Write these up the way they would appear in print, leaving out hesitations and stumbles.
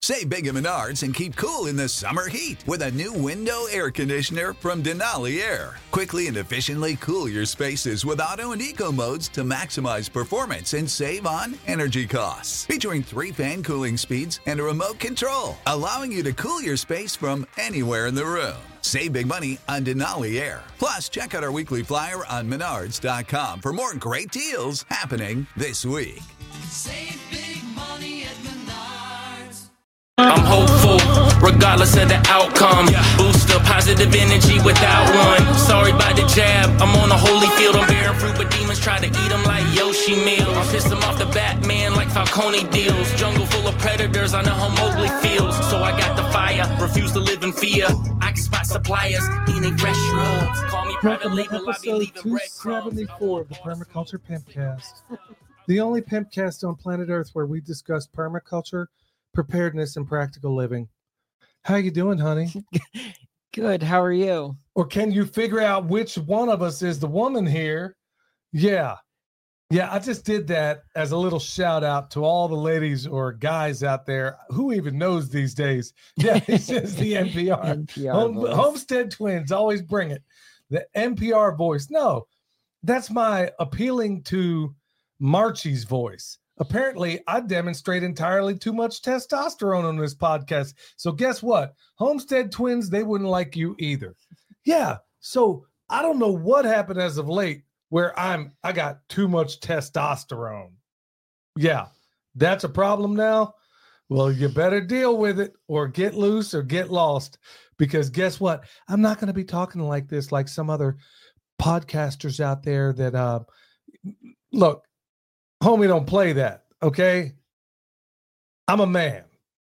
Save big at Menards and keep cool in the summer heat with a new window air conditioner from Denali Air. Quickly and efficiently cool your spaces with auto and eco modes to maximize performance and save on energy costs. Featuring 3 fan cooling speeds and a remote control, allowing you to cool your space from anywhere in the room. Save big money on Denali Air. Plus, check out our weekly flyer on Menards.com for more great deals happening this week. Save big money at Menards. I'm hopeful, regardless of the outcome. Boost up positive energy without one. Sorry about the jab, I'm on a holy field. I'm bearing fruit, but demons try to eat them like Yoshi meals. I'll piss them off the Batman like Falcone deals. Jungle full of predators, I know how Mowgli feels. So I got the fire, refuse to live in fear. I can spot suppliers, eating fresh rugs. Call me private label, I be Episode leaving breadcrumbs. 274 of the Permaculture Pimpcast. The only pimpcast on planet Earth where we discuss permaculture, preparedness, and practical living. How you doing, honey? Good. How are you? Or can you figure out which one of us is the woman here? Yeah. Yeah, I just did that as a little shout out to all the ladies or guys out there. Who even knows these days? Yeah, it's just the NPR. NPR Homestead Twins always bring it. The NPR voice. No, that's my appealing to Marchie's voice. Apparently, I demonstrate entirely too much testosterone on this podcast. So guess what? Homestead Twins, they wouldn't like you either. Yeah. So I don't know what happened as of late where I got too much testosterone. Yeah. That's a problem now. Well, you better deal with it or get loose or get lost, because guess what? I'm not going to be talking like this, like some other podcasters out there that, look, homie, don't play that, okay? I'm a man,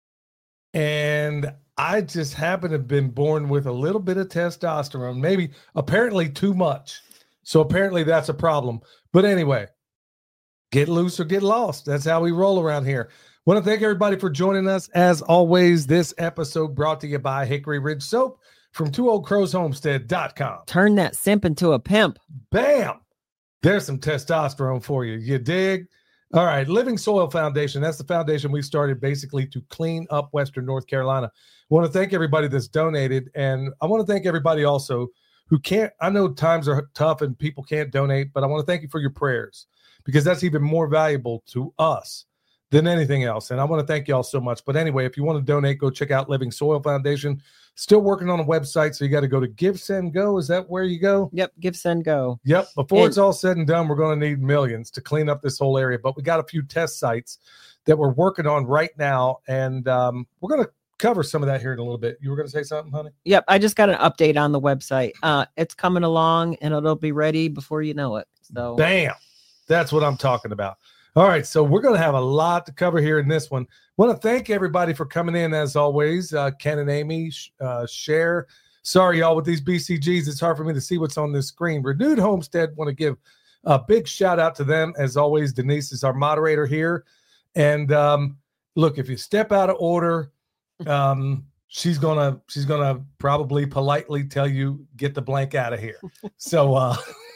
and I just happen to have been born with a little bit of testosterone, maybe apparently too much. So apparently that's a problem. But anyway, get loose or get lost. That's how we roll around here. Want to thank everybody for joining us. As always, this episode brought to you by Hickory Ridge Soap from twooldcrowshomestead.com. Turn that simp into a pimp. Bam! There's some testosterone for you. You dig? All right. Living Soil Foundation. That's the foundation we started basically to clean up Western North Carolina. I want to thank everybody that's donated. And I want to thank everybody also who can't. I know times are tough and people can't donate, but I want to thank you for your prayers, because that's even more valuable to us than anything else. And I want to thank you all so much. But anyway, if you want to donate, go check out Living Soil Foundation. Still working on a website, so you got to go to Give, Send, Go. Is that where you go? Yep, Give, Send, Go. Yep. Before it's all said and done, we're going to need millions to clean up this whole area. But we got a few test sites that we're working on right now, and we're going to cover some of that here in a little bit. You were going to say something, honey? Yep, I just got an update on the website. It's coming along, and it'll be ready before you know it. So, bam. That's what I'm talking about. All right, so we're going to have a lot to cover here in this one. Want to thank everybody for coming in, as always. Ken and Amy, Cher. Sorry, y'all, with these BCGs, it's hard for me to see what's on this screen. Renewed Homestead, want to give a big shout out to them. As always, Denise is our moderator here. And look, if you step out of order, she's gonna probably politely tell you, get the blank out of here. So,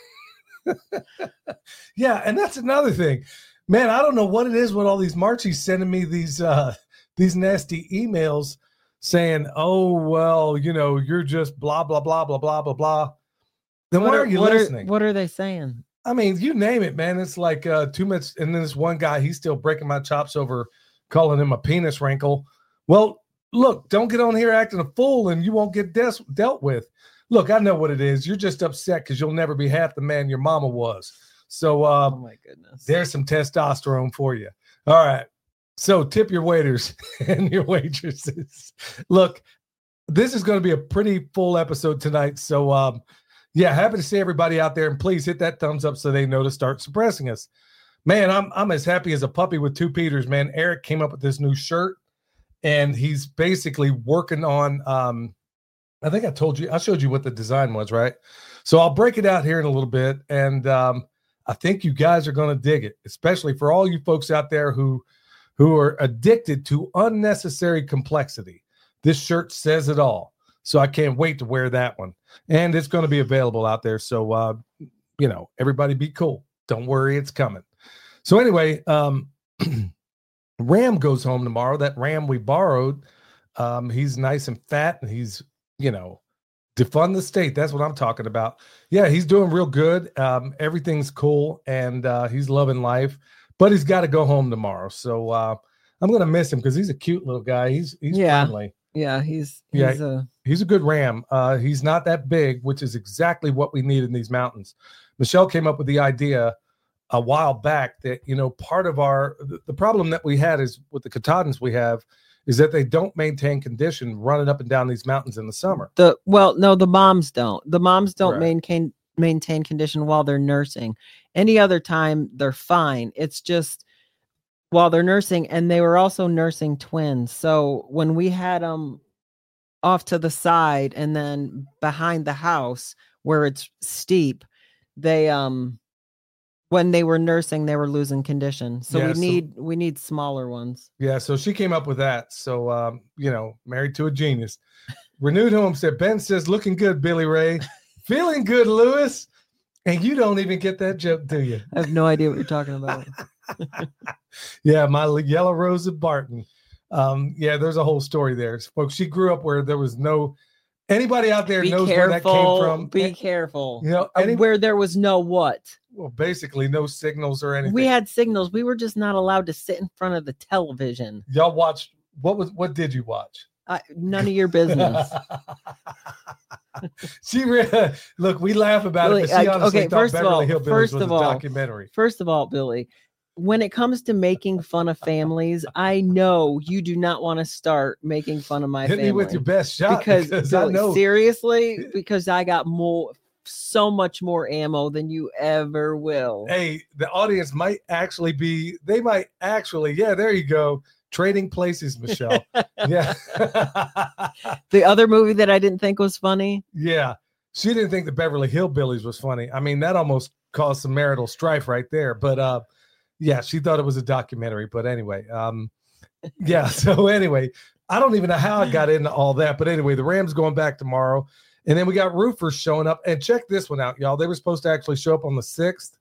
yeah, and that's another thing. Man, I don't know what it is with all these Marchies sending me these nasty emails saying, oh, well, you know, you're just blah, blah, blah, blah, blah, blah, blah. Then why are you listening? What are they saying? I mean, you name it, man. It's like too much. And then this one guy, he's still breaking my chops over calling him a penis wrinkle. Well, look, don't get on here acting a fool and you won't get dealt with. Look, I know what it is. You're just upset because you'll never be half the man your mama was. So, oh my goodness, there's some testosterone for you. All right. So tip your waiters and your waitresses. Look, this is going to be a pretty full episode tonight. So, yeah, happy to see everybody out there, and please hit that thumbs up so they know to start suppressing us. Man, I'm as happy as a puppy with two Peters, man. Eric came up with this new shirt, and he's basically working on, I think I showed you what the design was, right? So I'll break it out here in a little bit, and I think you guys are going to dig it, especially for all you folks out there who are addicted to unnecessary complexity. This shirt says it all. So I can't wait to wear that one. And it's going to be available out there. So, you know, everybody be cool. Don't worry, it's coming. So anyway, Ram goes home tomorrow. That Ram we borrowed, he's nice and fat, and he's, defund the state. That's what I'm talking about. Yeah, he's doing real good. Everything's cool, and he's loving life. But he's got to go home tomorrow. So I'm gonna miss him because he's a cute little guy. He's friendly. Yeah, he's a good Ram. He's not that big, which is exactly what we need in these mountains. Michelle came up with the idea a while back that, part of the problem that we had is with the Katahdins we have is that they don't maintain condition running up and down these mountains in the summer. The moms don't. The moms don't Right. maintain condition while they're nursing. Any other time they're fine. It's just while they're nursing, and they were also nursing twins. So when we had them off to the side and then behind the house where it's steep, they when they were nursing, they were losing condition. So we need smaller ones. Yeah, so she came up with that. So married to a genius. Renewed home said, Ben says, looking good, Billy Ray. Feeling good, Lewis. And you don't even get that joke, do you? I have no idea what you're talking about. Yeah, my yellow rose of Barton. There's a whole story there, folks. She grew up where there was no anybody out there knows where that came from. Be careful. Where there was no what? Well, basically no signals or anything. We had signals. We were just not allowed to sit in front of the television. Y'all watched what did you watch? None of your business. Look, we laugh about Billy, it, but she honestly thought Beverly Hillbillies was a documentary. First of all, Billy, when it comes to making fun of families, I know you do not want to start making fun of my family. Hit me with your best shot because I know. Seriously, because I got so much more ammo than you ever will. Hey, the audience might actually there you go. Trading places, Michelle. Yeah. The other movie that I didn't think was funny. Yeah. She didn't think the Beverly Hillbillies was funny. I mean, that almost caused some marital strife right there. But she thought it was a documentary. But anyway, So anyway, I don't even know how I got into all that. But anyway, the Rams going back tomorrow. And then we got roofers showing up. And check this one out, y'all. They were supposed to actually show up on the 6th.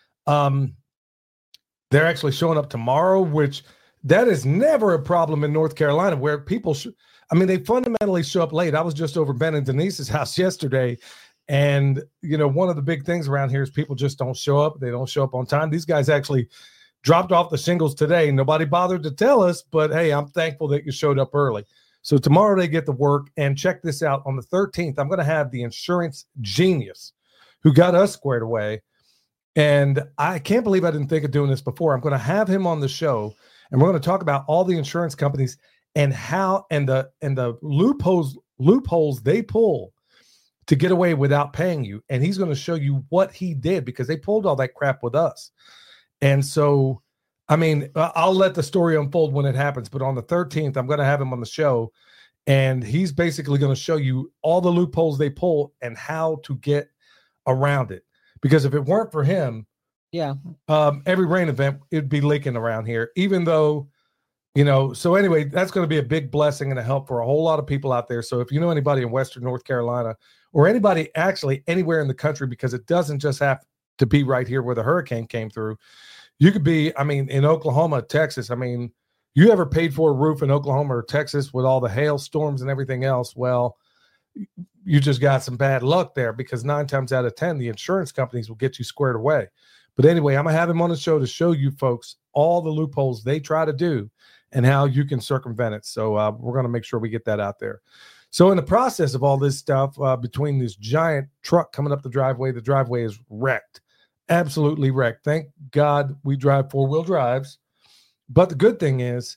They're actually showing up tomorrow, which that is never a problem in North Carolina where people they fundamentally show up late. I was just over Ben and Denise's house yesterday. And, one of the big things around here is people just don't show up. They don't show up on time. These guys actually dropped off the shingles today. Nobody bothered to tell us, but hey, I'm thankful that you showed up early. So tomorrow they get to work. And check this out. On the 13th, I'm going to have the insurance genius who got us squared away. And I can't believe I didn't think of doing this before. I'm going to have him on the show. And we're going to talk about all the insurance companies and how and the loopholes they pull to get away without paying you. And he's going to show you what he did because they pulled all that crap with us. And so, I'll let the story unfold when it happens. But on the 13th, I'm going to have him on the show. And he's basically going to show you all the loopholes they pull and how to get around it. Because if it weren't for him, every rain event, it'd be leaking around here, even though, so anyway, that's going to be a big blessing and a help for a whole lot of people out there. So if you know anybody in Western North Carolina or anybody actually anywhere in the country, because it doesn't just have to be right here where the hurricane came through, you could be, in Oklahoma, Texas. You ever paid for a roof in Oklahoma or Texas with all the hailstorms and everything else? Well, you just got some bad luck there because 9 times out of 10, the insurance companies will get you squared away. But anyway, I'm going to have him on the show to show you folks all the loopholes they try to do and how you can circumvent it. So we're going to make sure we get that out there. So in the process of all this stuff, between this giant truck coming up the driveway is wrecked, absolutely wrecked. Thank God we drive 4-wheel drives. But the good thing is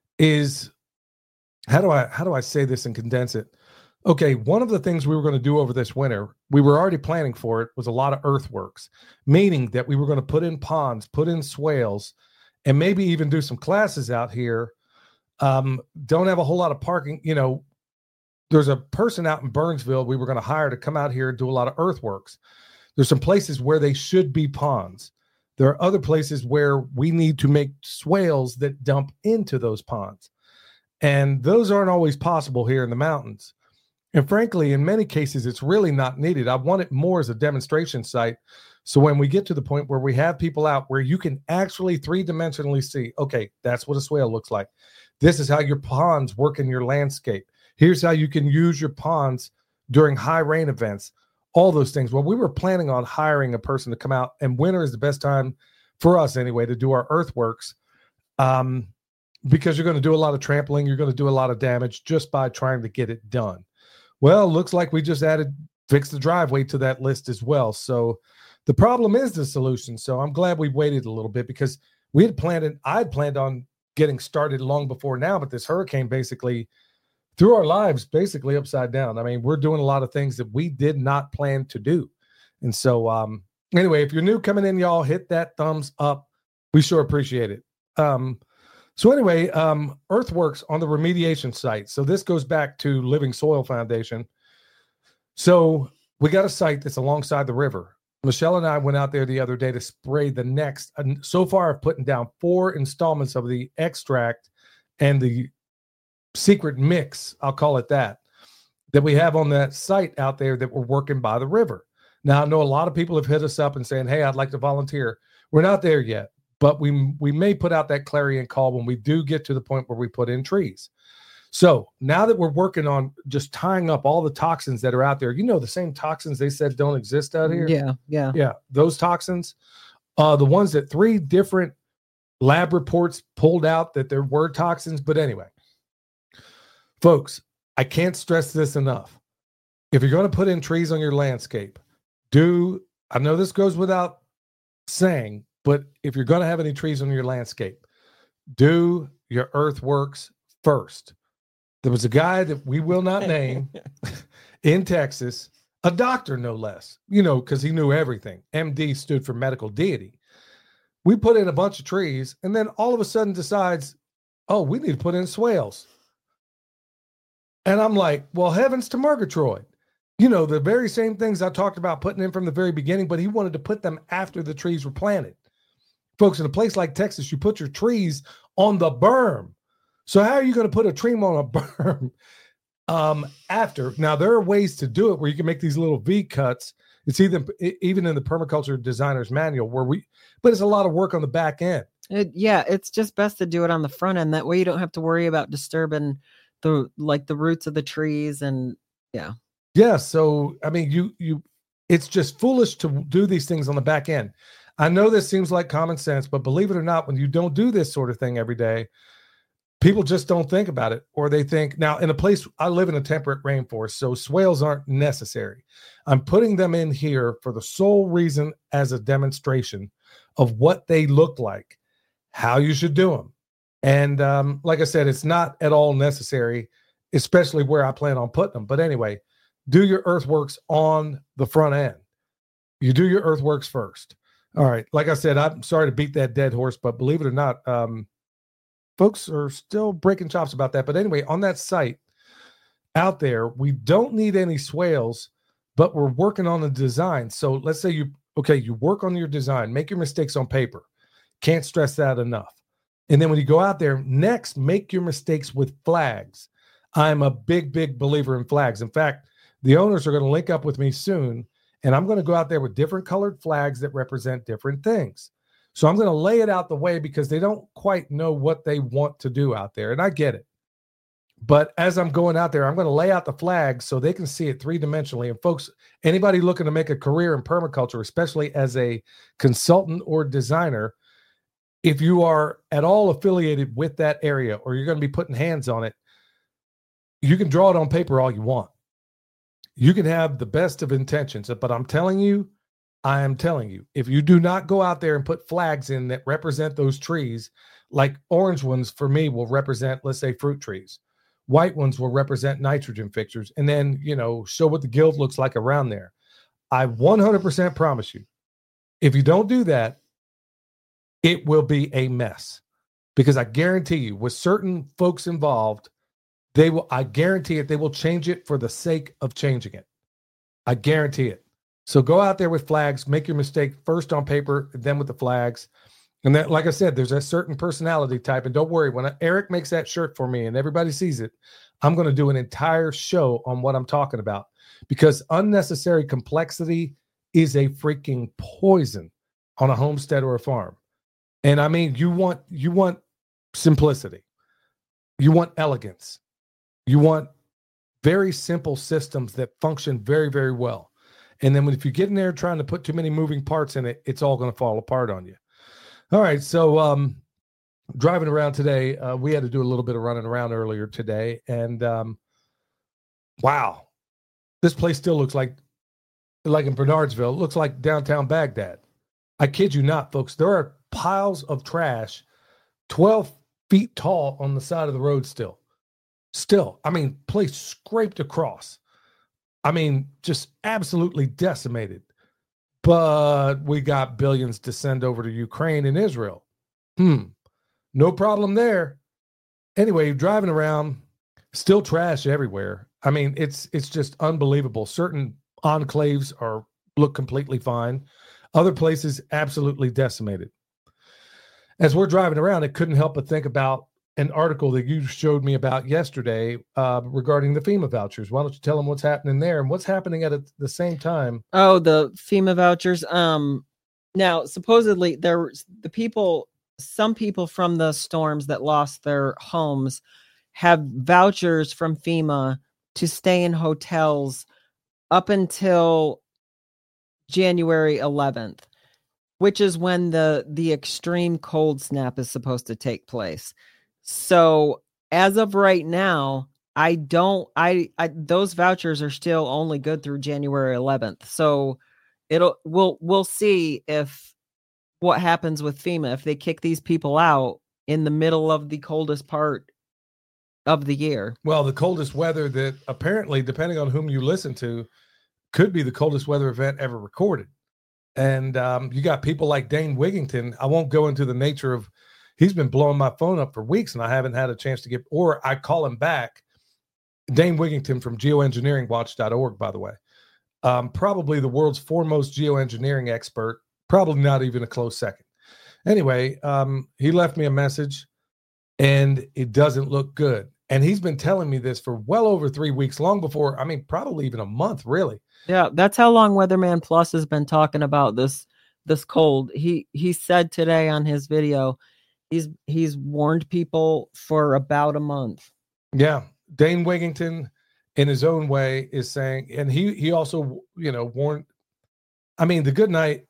how do I say this and condense it? Okay, one of the things we were going to do over this winter, we were already planning for it, was a lot of earthworks, meaning that we were going to put in ponds, put in swales, and maybe even do some classes out here. Don't have a whole lot of parking. There's a person out in Burnsville we were going to hire to come out here and do a lot of earthworks. There's some places where they should be ponds. There are other places where we need to make swales that dump into those ponds. And those aren't always possible here in the mountains. And frankly, in many cases, it's really not needed. I want it more as a demonstration site. So when we get to the point where we have people out where you can actually three-dimensionally see, okay, that's what a swale looks like. This is how your ponds work in your landscape. Here's how you can use your ponds during high rain events, all those things. Well, we were planning on hiring a person to come out, and winter is the best time for us anyway to do our earthworks, because you're going to do a lot of trampling. You're going to do a lot of damage just by trying to get it done. Well, looks like we just fixed the driveway to that list as well. So the problem is the solution. So I'm glad we waited a little bit, because I had planned on getting started long before now, but this hurricane basically threw our lives basically upside down. I mean, we're doing a lot of things that we did not plan to do. And so anyway, if you're new coming in, y'all hit that thumbs up. We sure appreciate it. So anyway, earthworks on the remediation site. So this goes back to Living Soil Foundation. So we got a site that's alongside the river. Michelle and I went out there the other day to spray the next. And so far, I've put down 4 installments of the extract and the secret mix, I'll call it that we have on that site out there that we're working by the river. Now, I know a lot of people have hit us up and saying, hey, I'd like to volunteer. We're not there yet, but we may put out that clarion call when we do get to the point where we put in trees. So now that we're working on just tying up all the toxins that are out there, the same toxins they said don't exist out here. Yeah. Those toxins, the ones that 3 different lab reports pulled out that there were toxins. But anyway, folks, I can't stress this enough. If you're going to put in trees on your landscape, I know this goes without saying, but if you're going to have any trees on your landscape, do your earthworks first. There was a guy that we will not name in Texas, a doctor no less, because he knew everything. MD stood for medical deity. We put in a bunch of trees, and then all of a sudden decides, oh, we need to put in swales. And I'm like, well, heavens to Murgatroyd. The very same things I talked about putting in from the very beginning, but he wanted to put them after the trees were planted. Folks, in a place like Texas, you put your trees on the berm. So how are you going to put a tree on a berm after? Now, there are ways to do it where you can make these little V cuts. It's even in the permaculture designer's manual but it's a lot of work on the back end. It's just best to do it on the front end. That way you don't have to worry about disturbing the roots of the trees. And yeah. So, I mean, it's just foolish to do these things on the back end. I know this seems like common sense, but believe it or not, when you don't do this sort of thing every day, people just don't think about it, or they think, now in a place, I live in a temperate rainforest, so swales aren't necessary. I'm putting them in here for the sole reason as a demonstration of what they look like, how you should do them. And like I said, it's not at all necessary, especially where I plan on putting them. But anyway, do your earthworks on the front end. You do your earthworks first. All right. Like I said, I'm sorry to beat that dead horse, but believe it or not, folks are still breaking chops about that. But anyway, on that site out there, we don't need any swales, but we're working on the design. So let's say you work on your design, make your mistakes on paper. Can't stress that enough. And then when you go out there, next, make your mistakes with flags. I'm a big, big believer in flags. In fact, the owners are going to link up with me soon, and I'm going to go out there with different colored flags that represent different things. So I'm going to lay it out the way, because they don't quite know what they want to do out there. And I get it. But as I'm going out there, I'm going to lay out the flags so they can see it 3-dimensionally. And folks, anybody looking to make a career in permaculture, especially as a consultant or designer, if you are at all affiliated with that area, or you're going to be putting hands on it, you can draw it on paper all you want. You can have the best of intentions, but I am telling you, if you do not go out there and put flags in that represent those trees, like orange ones for me will represent, let's say, fruit trees. White ones will represent nitrogen fixtures, and then, show what the guild looks like around there. I 100% promise you, if you don't do that, it will be a mess, because I guarantee you, with certain folks involved, I guarantee it, they will change it for the sake of changing it. I guarantee it. So go out there with flags, make your mistake first on paper, then with the flags. And that, like I said, there's a certain personality type. And don't worry, when Eric makes that shirt for me and everybody sees it, I'm going to do an entire show on what I'm talking about, because unnecessary complexity is a freaking poison on a homestead or a farm. And I mean, you want simplicity. You want elegance. You want very simple systems that function very, very well. And then if you get in there trying to put too many moving parts in it, it's all going to fall apart on you. All right, so driving around today, we had to do a little bit of running around earlier today, and wow, this place still looks like in Bernardsville, it looks like downtown Baghdad. I kid you not, folks. There are piles of trash 12 feet tall on the side of the road still. I mean, place scraped across. I mean, just absolutely decimated. But we got billions to send over to Ukraine and Israel. No problem there. Anyway, driving around, still trash everywhere. I mean, it's just unbelievable. Certain enclaves look completely fine. Other places absolutely decimated. As we're driving around, I couldn't help but think about an article that you showed me about yesterday regarding the FEMA vouchers. Why don't you tell them what's happening there and what's happening at the same time? Oh, the FEMA vouchers. Now supposedly some people from the storms that lost their homes have vouchers from FEMA to stay in hotels up until January 11th, which is when the extreme cold snap is supposed to take place. So as of right now, those vouchers are still only good through January 11th. So we'll see what happens with FEMA, if they kick these people out in the middle of the coldest part of the year. Well, the coldest weather that apparently, depending on whom you listen to, could be the coldest weather event ever recorded. And you got people like Dane Wigington. I won't go into the nature of, he's been blowing my phone up for weeks and I haven't had a chance to get, or I call him back. Dane Wigington from geoengineeringwatch.org, by the way. Probably the world's foremost geoengineering expert, probably not even a close second. Anyway, he left me a message and it doesn't look good. And he's been telling me this for well over 3 weeks, long before, I mean, probably even a month, really. Yeah, that's how long Weatherman Plus has been talking about this cold. He said today on his video, he's warned people for about a month. Yeah, Dane Wigington, in his own way, is saying, and he also, warned. I mean, the good night.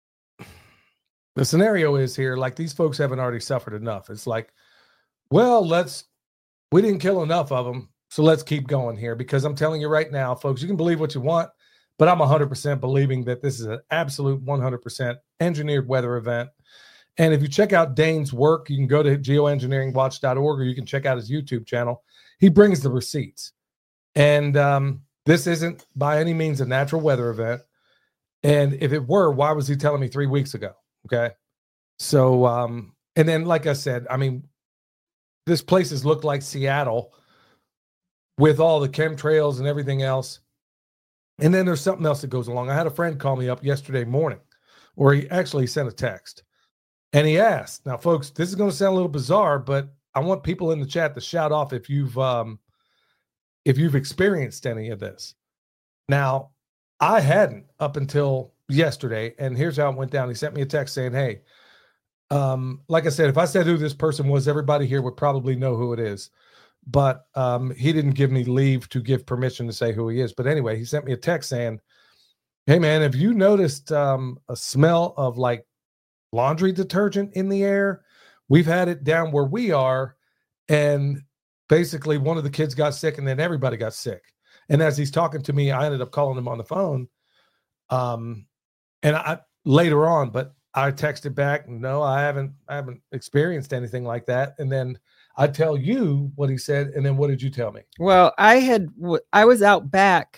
The scenario is here, like, these folks haven't already suffered enough. It's like, well, we didn't kill enough of them, so let's keep going here, because I'm telling you right now, folks, you can believe what you want, but I'm 100% believing that this is an absolute 100% engineered weather event. And if you check out Dane's work, you can go to geoengineeringwatch.org, or you can check out his YouTube channel. He brings the receipts. And this isn't by any means a natural weather event. And if it were, why was he telling me 3 weeks ago? Okay. So, and then, like I said, I mean, this place has looked like Seattle with all the chemtrails and everything else. And then there's something else that goes along. I had a friend call me up yesterday morning, or he actually sent a text, and he asked, now, folks, this is going to sound a little bizarre, but I want people in the chat to shout off if you've experienced any of this. Now, I hadn't up until yesterday, and here's how it went down. He sent me a text saying, hey, like I said, if I said who this person was, everybody here would probably know who it is. But he didn't give me leave to give permission to say who he is. But anyway, he sent me a text saying, hey, man, have you noticed a smell of like laundry detergent in the air? We've had it down where we are. And basically one of the kids got sick, and then everybody got sick. And as he's talking to me, I ended up calling him on the phone. And I later on, but I texted back, no, I haven't experienced anything like that. And then I tell you what he said, and then what did you tell me? Well, I was out back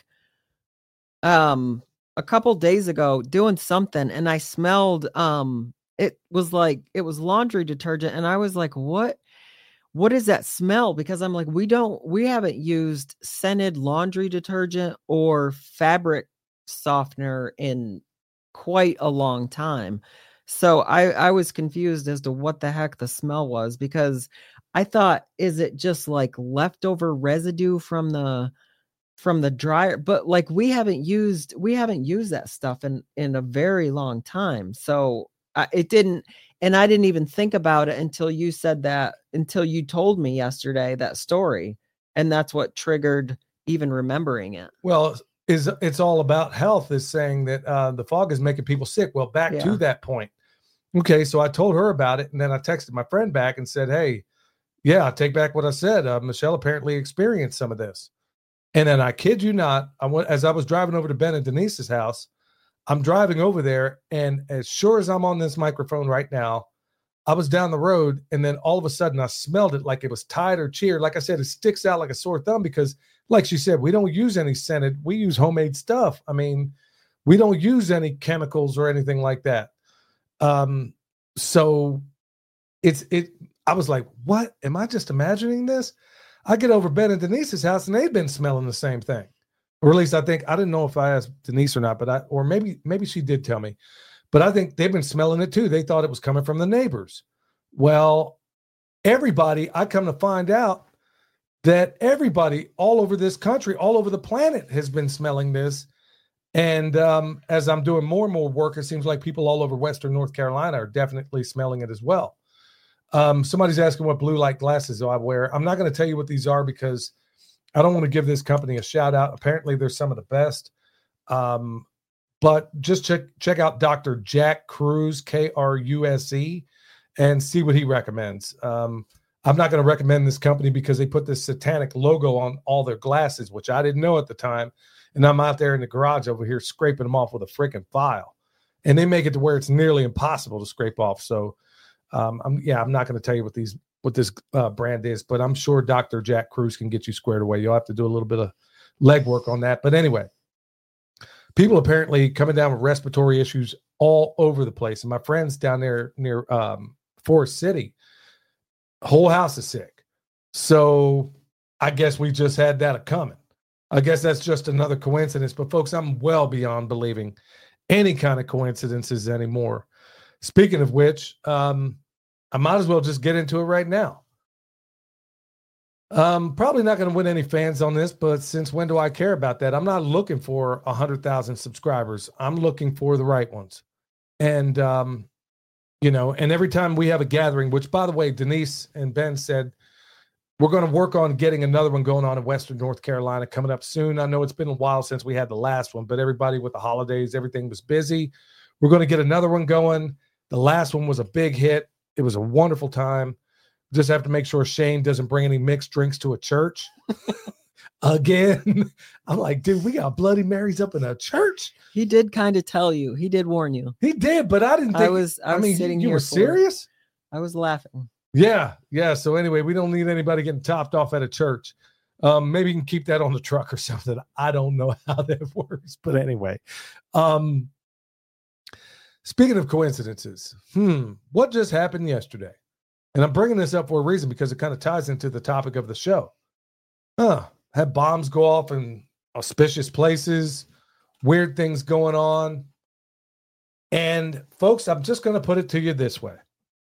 a couple days ago doing something, and I smelled it was laundry detergent, and I was like, what is that smell? Because I'm like, we haven't used scented laundry detergent or fabric softener in quite a long time. So I was confused as to what the heck the smell was, because I thought, is it just like leftover residue from the dryer? But like we haven't used that stuff in a very long time. So it didn't, and I didn't even think about it until you said that, until you told me yesterday that story. And that's what triggered even remembering it. Well, it's all about health, is saying that the fog is making people sick. Well, back to that point. Okay, so I told her about it, and then I texted my friend back and said, hey, yeah, I take back what I said. Michelle apparently experienced some of this. And then I kid you not, as I was driving over to Ben and Denise's house, I'm driving over there, and as sure as I'm on this microphone right now, I was down the road, and then all of a sudden I smelled it like it was Tide or Cheer. Like I said, it sticks out like a sore thumb because, like she said, we don't use any scented. We use homemade stuff. I mean, we don't use any chemicals or anything like that. So I was like, what? Am I just imagining this? I get over Ben and Denise's house, and they've been smelling the same thing. Or at least I didn't know if I asked Denise or not, but maybe she did tell me. But I think they've been smelling it too. They thought it was coming from the neighbors. Well, I come to find out that everybody all over this country, all over the planet has been smelling this. And as I'm doing more and more work, it seems like people all over Western North Carolina are definitely smelling it as well. Somebody's asking what blue light glasses I wear. I'm not going to tell you what these are because I don't want to give this company a shout out. Apparently they're some of the best. But just check out Dr. Jack Kruse, Kruse, and see what he recommends. I'm not going to recommend this company because they put this satanic logo on all their glasses, which I didn't know at the time. And I'm out there in the garage over here scraping them off with a freaking file. And they make it to where it's nearly impossible to scrape off. So I'm not going to tell you what this brand is, but I'm sure Dr. Jack Kruse can get you squared away. You'll have to do a little bit of legwork on that. But anyway, people apparently coming down with respiratory issues all over the place. And my friends down there near Forest City, whole house is sick. So I guess we just had that coming. I guess that's just another coincidence. But folks, I'm well beyond believing any kind of coincidences anymore. Speaking of which, I might as well just get into it right now. Probably not going to win any fans on this, but since when do I care about that? I'm not looking for 100,000 subscribers. I'm looking for the right ones. And, and every time we have a gathering, which by the way, Denise and Ben said, we're going to work on getting another one going on in Western North Carolina coming up soon. I know it's been a while since we had the last one, but everybody with the holidays, everything was busy. We're going to get another one going. The last one was a big hit. It was a wonderful time. Just have to make sure Shane doesn't bring any mixed drinks to a church. Again, I'm like, dude, we got Bloody Marys up in a church. He did kind of tell you. He did warn you. He did, but I didn't think. I was sitting here. You were serious? I was laughing. Yeah. So anyway, we don't need anybody getting topped off at a church. Maybe you can keep that on the truck or something. I don't know how that works, but anyway. Speaking of coincidences, what just happened yesterday? And I'm bringing this up for a reason because it kind of ties into the topic of the show. Had bombs go off in auspicious places, weird things going on. And folks, I'm just going to put it to you this way.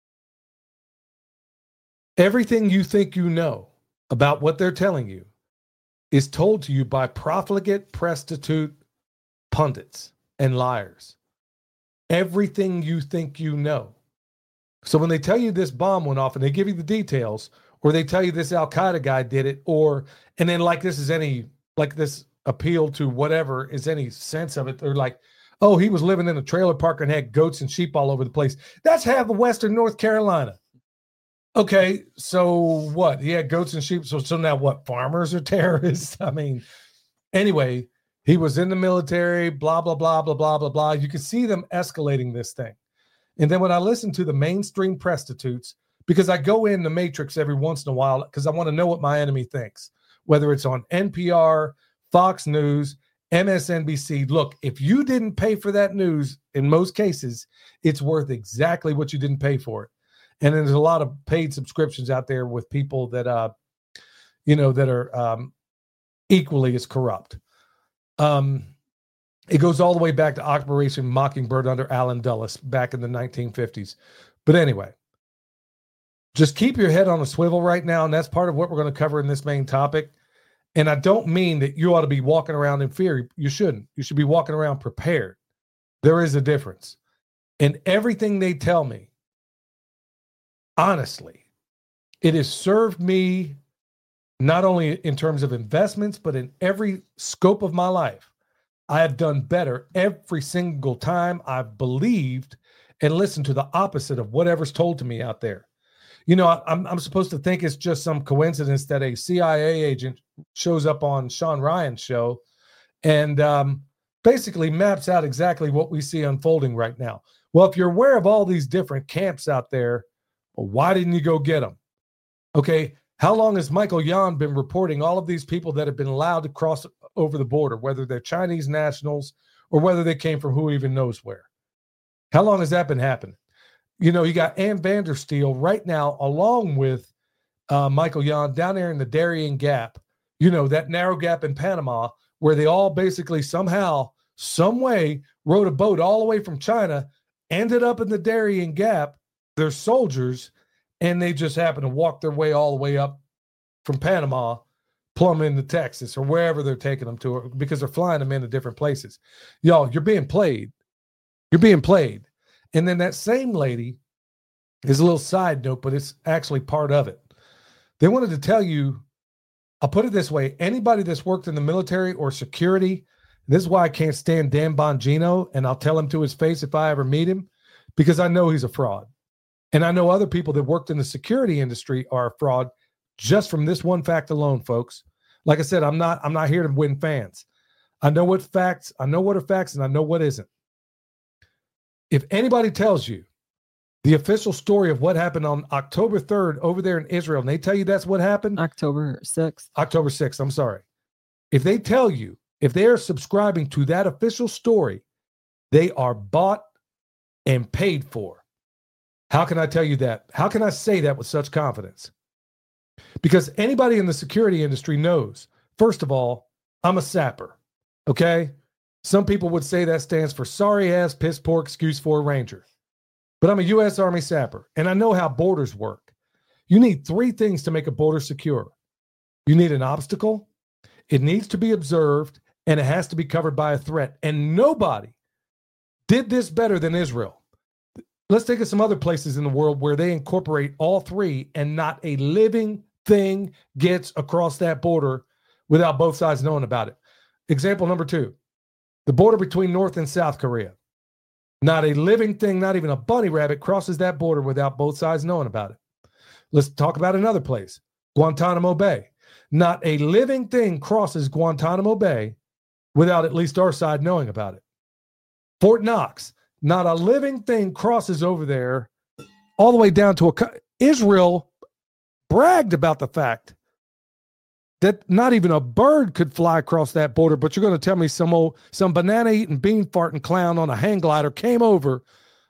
Everything you think you know about what they're telling you is told to you by profligate, prostitute, pundits, and liars. Everything you think you know. So when they tell you this bomb went off and they give you the details, or they tell you this Al-Qaeda guy did it, and then like this appeal to whatever is any sense of it, they're like, oh, he was living in a trailer park and had goats and sheep all over the place. That's half of Western North Carolina. Okay, so what? He had goats and sheep. So now what? Farmers are terrorists? I mean, anyway, he was in the military, blah, blah, blah, blah, blah, blah, blah. You can see them escalating this thing. And then when I listen to the mainstream prostitutes, because I go in the Matrix every once in a while because I want to know what my enemy thinks, whether it's on NPR, Fox News, MSNBC. Look, if you didn't pay for that news, in most cases, it's worth exactly what you didn't pay for it. And there's a lot of paid subscriptions out there with people that, that are equally as corrupt. It goes all the way back to Operation Mockingbird under Allen Dulles back in the 1950s. But anyway, just keep your head on a swivel right now, and that's part of what we're going to cover in this main topic. And I don't mean that you ought to be walking around in fear. You shouldn't. You should be walking around prepared. There is a difference. And everything they tell me, honestly, it has served me not only in terms of investments, but in every scope of my life. I have done better every single time I've believed and listened to the opposite of whatever's told to me out there. You know, I'm supposed to think it's just some coincidence that a CIA agent shows up on Sean Ryan's show and basically maps out exactly what we see unfolding right now. Well, if you're aware of all these different camps out there, well, why didn't you go get them? Okay, how long has Michael Yon been reporting all of these people that have been allowed to cross over the border, whether they're Chinese nationals or whether they came from who even knows where? How long has that been happening? You know, you got Ann Vandersteel right now, along with Michael Yon down there in the Darien Gap, you know, that narrow gap in Panama, where they all basically somehow, some way, rode a boat all the way from China, ended up in the Darien Gap. They're soldiers, and they just happen to walk their way all the way up from Panama, plumb into Texas or wherever they're taking them to, because they're flying them into different places. Y'all, you're being played. You're being played. And then that same lady is a little side note, but it's actually part of it. They wanted to tell you, I'll put it this way, anybody that's worked in the military or security, this is why I can't stand Dan Bongino, and I'll tell him to his face if I ever meet him, because I know he's a fraud. And I know other people that worked in the security industry are a fraud just from this one fact alone, folks. Like I said, I'm not here to win fans. I know what facts, I know what are facts, and I know what isn't. If anybody tells you the official story of what happened on October 3rd over there in Israel, and they tell you that's what happened? October 6th. October 6th, I'm sorry. If they tell you, if they are subscribing to that official story, they are bought and paid for. How can I tell you that? How can I say that with such confidence? Because anybody in the security industry knows, first of all, I'm a sapper, okay? Some people would say that stands for sorry ass, piss poor excuse for a ranger. But I'm a U.S. Army sapper, and I know how borders work. You need three things to make a border secure. You need an obstacle, it needs to be observed, and it has to be covered by a threat. And nobody did this better than Israel. Let's take it some other places in the world where they incorporate all three, and not a living thing gets across that border without both sides knowing about it. Example number 2. The border between North and South Korea. Not a living thing, not even a bunny rabbit, crosses that border without both sides knowing about it. Let's talk about another place, Guantanamo Bay. Not a living thing crosses Guantanamo Bay without at least our side knowing about it. Fort Knox. Not a living thing crosses over there all the way down to Israel bragged about the fact that not even a bird could fly across that border, but you're going to tell me some banana-eating, bean-farting clown on a hang glider came over.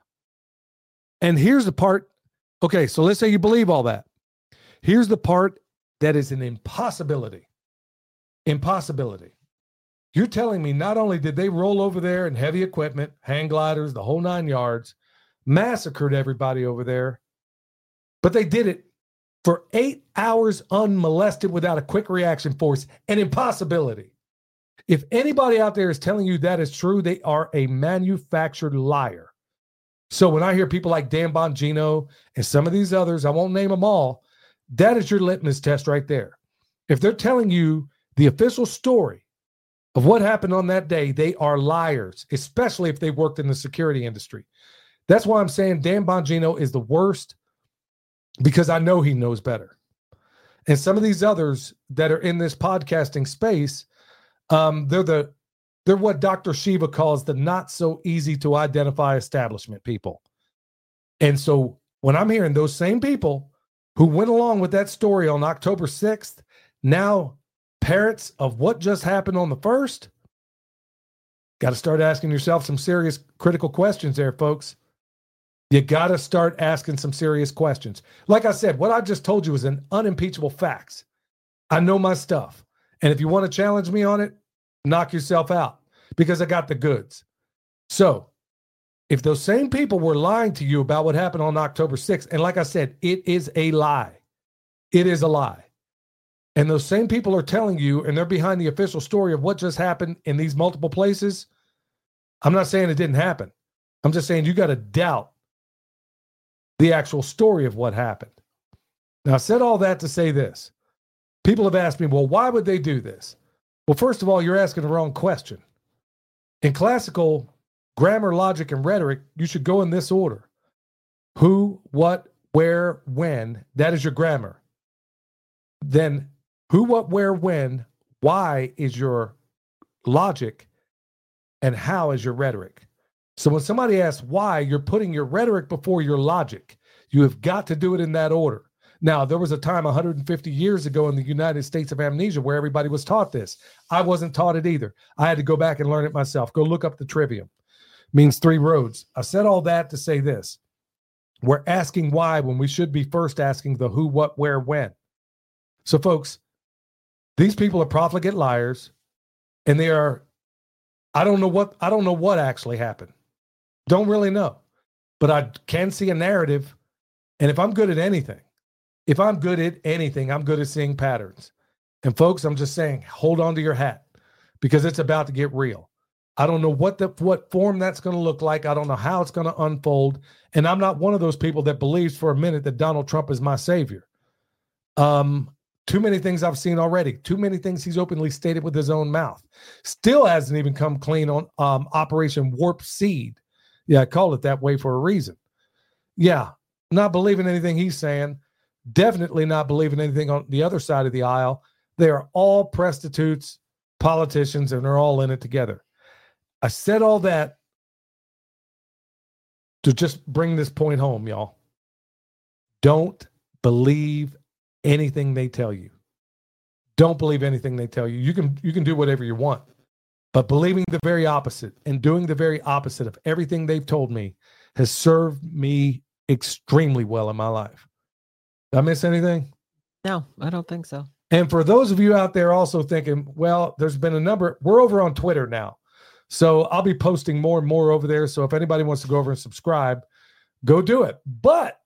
And here's the part. Okay, so let's say you believe all that. Here's the part that is an impossibility. Impossibility. You're telling me not only did they roll over there in heavy equipment, hang gliders, the whole 9 yards, massacred everybody over there, but they did it for 8 hours unmolested without a quick reaction force. An impossibility. If anybody out there is telling you that is true, they are a manufactured liar. So when I hear people like Dan Bongino and some of these others, I won't name them all, that is your litmus test right there. If they're telling you the official story of what happened on that day, they are liars, especially if they worked in the security industry. That's why I'm saying Dan Bongino is the worst, because I know he knows better. And some of these others that are in this podcasting space, they're what Dr. Shiva calls the not so easy to identify establishment people. And so when I'm hearing those same people who went along with that story on October 6th, now parents of what just happened on the 1st, got to start asking yourself some serious critical questions there, folks. You got to start asking some serious questions. Like I said, what I just told you is an unimpeachable facts. I know my stuff. And if you want to challenge me on it, knock yourself out. because I got the goods. So if those same people were lying to you about what happened on October 6th, and like I said, it is a lie. It is a lie. And those same people are telling you, and they're behind the official story of what just happened in these multiple places. I'm not saying it didn't happen. I'm just saying you got to doubt the actual story of what happened. Now, I said all that to say this. People have asked me, well, why would they do this? Well, first of all, you're asking the wrong question. In classical grammar, logic, and rhetoric, you should go in this order. Who, what, where, when. That is your grammar. Then who, what, where, when, why is your logic, and how is your rhetoric. So when somebody asks why, you're putting your rhetoric before your logic. You have got to do it in that order. Now, there was a time 150 years ago in the United States of Amnesia where everybody was taught this. I wasn't taught it either. I had to go back and learn it myself. Go look up the trivium. Means three roads. I said all that to say this. We're asking why when we should be first asking the who, what, where, when. So, folks, these people are profligate liars, and they are, I don't know what actually happened. Don't really know. But I can see a narrative, and if I'm good at anything, I'm good at seeing patterns. And folks, I'm just saying, hold on to your hat because it's about to get real. I don't know what form that's going to look like. I don't know how it's going to unfold. And I'm not one of those people that believes for a minute that Donald Trump is my savior. Too many things I've seen already. Too many things he's openly stated with his own mouth. Still hasn't even come clean on Operation Warp Seed. Yeah, I call it that way for a reason. Yeah, not believing anything he's saying. Definitely not believing anything on the other side of the aisle. They are all prostitutes, politicians, and they're all in it together. I said all that to just bring this point home, y'all. Don't believe anything they tell you. Don't believe anything they tell you. You can do whatever you want, but believing the very opposite and doing the very opposite of everything they've told me has served me extremely well in my life. Did I miss anything? No, I don't think so. And for those of you out there also thinking, well, there's been a number, we're over on Twitter now. So I'll be posting more and more over there. So if anybody wants to go over and subscribe, go do it. But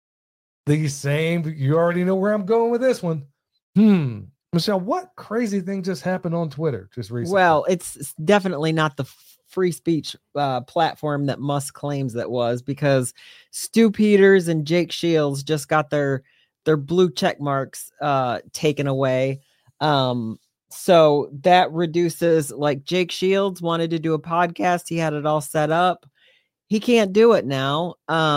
you already know where I'm going with this one. Michelle, what crazy thing just happened on Twitter just recently? Well, it's definitely not the free speech platform that Musk claims that was, because Stu Peters and Jake Shields just got their blue check marks taken away. So that reduces, like, Jake Shields wanted to do a podcast. He had it all set up. He can't do it now.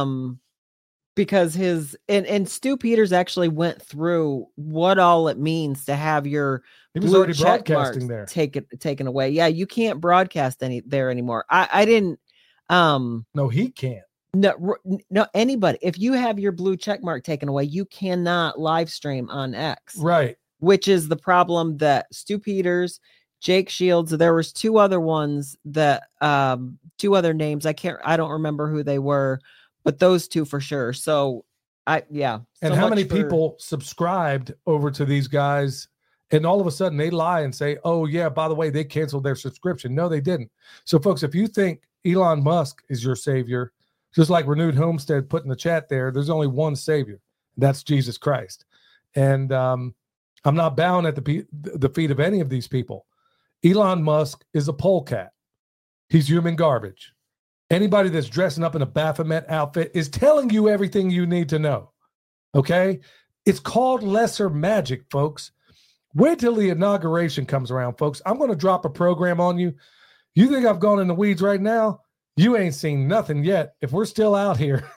Because and Stu Peters actually went through what all it means to have your he was already broadcasting there taken away. Yeah, you can't broadcast there anymore. I didn't. No, he can't. No, anybody. If you have your blue check mark taken away, you cannot live stream on X. Right. Which is the problem that Stu Peters, Jake Shields. There was two other ones that two other names. I don't remember who they were. But those two for sure. So yeah. And how many people subscribed over to these guys and all of a sudden they lie and say, oh yeah, by the way, they canceled their subscription. No, they didn't. So folks, if you think Elon Musk is your savior, just like Renewed Homestead put in the chat there's only one savior. That's Jesus Christ. And I'm not bowing at the feet of any of these people. Elon Musk is a polecat. He's human garbage. Anybody that's dressing up in a Baphomet outfit is telling you everything you need to know. Okay? It's called lesser magic, folks. Wait till the inauguration comes around, folks. I'm going to drop a program on you. You think I've gone in the weeds right now? You ain't seen nothing yet. If we're still out here.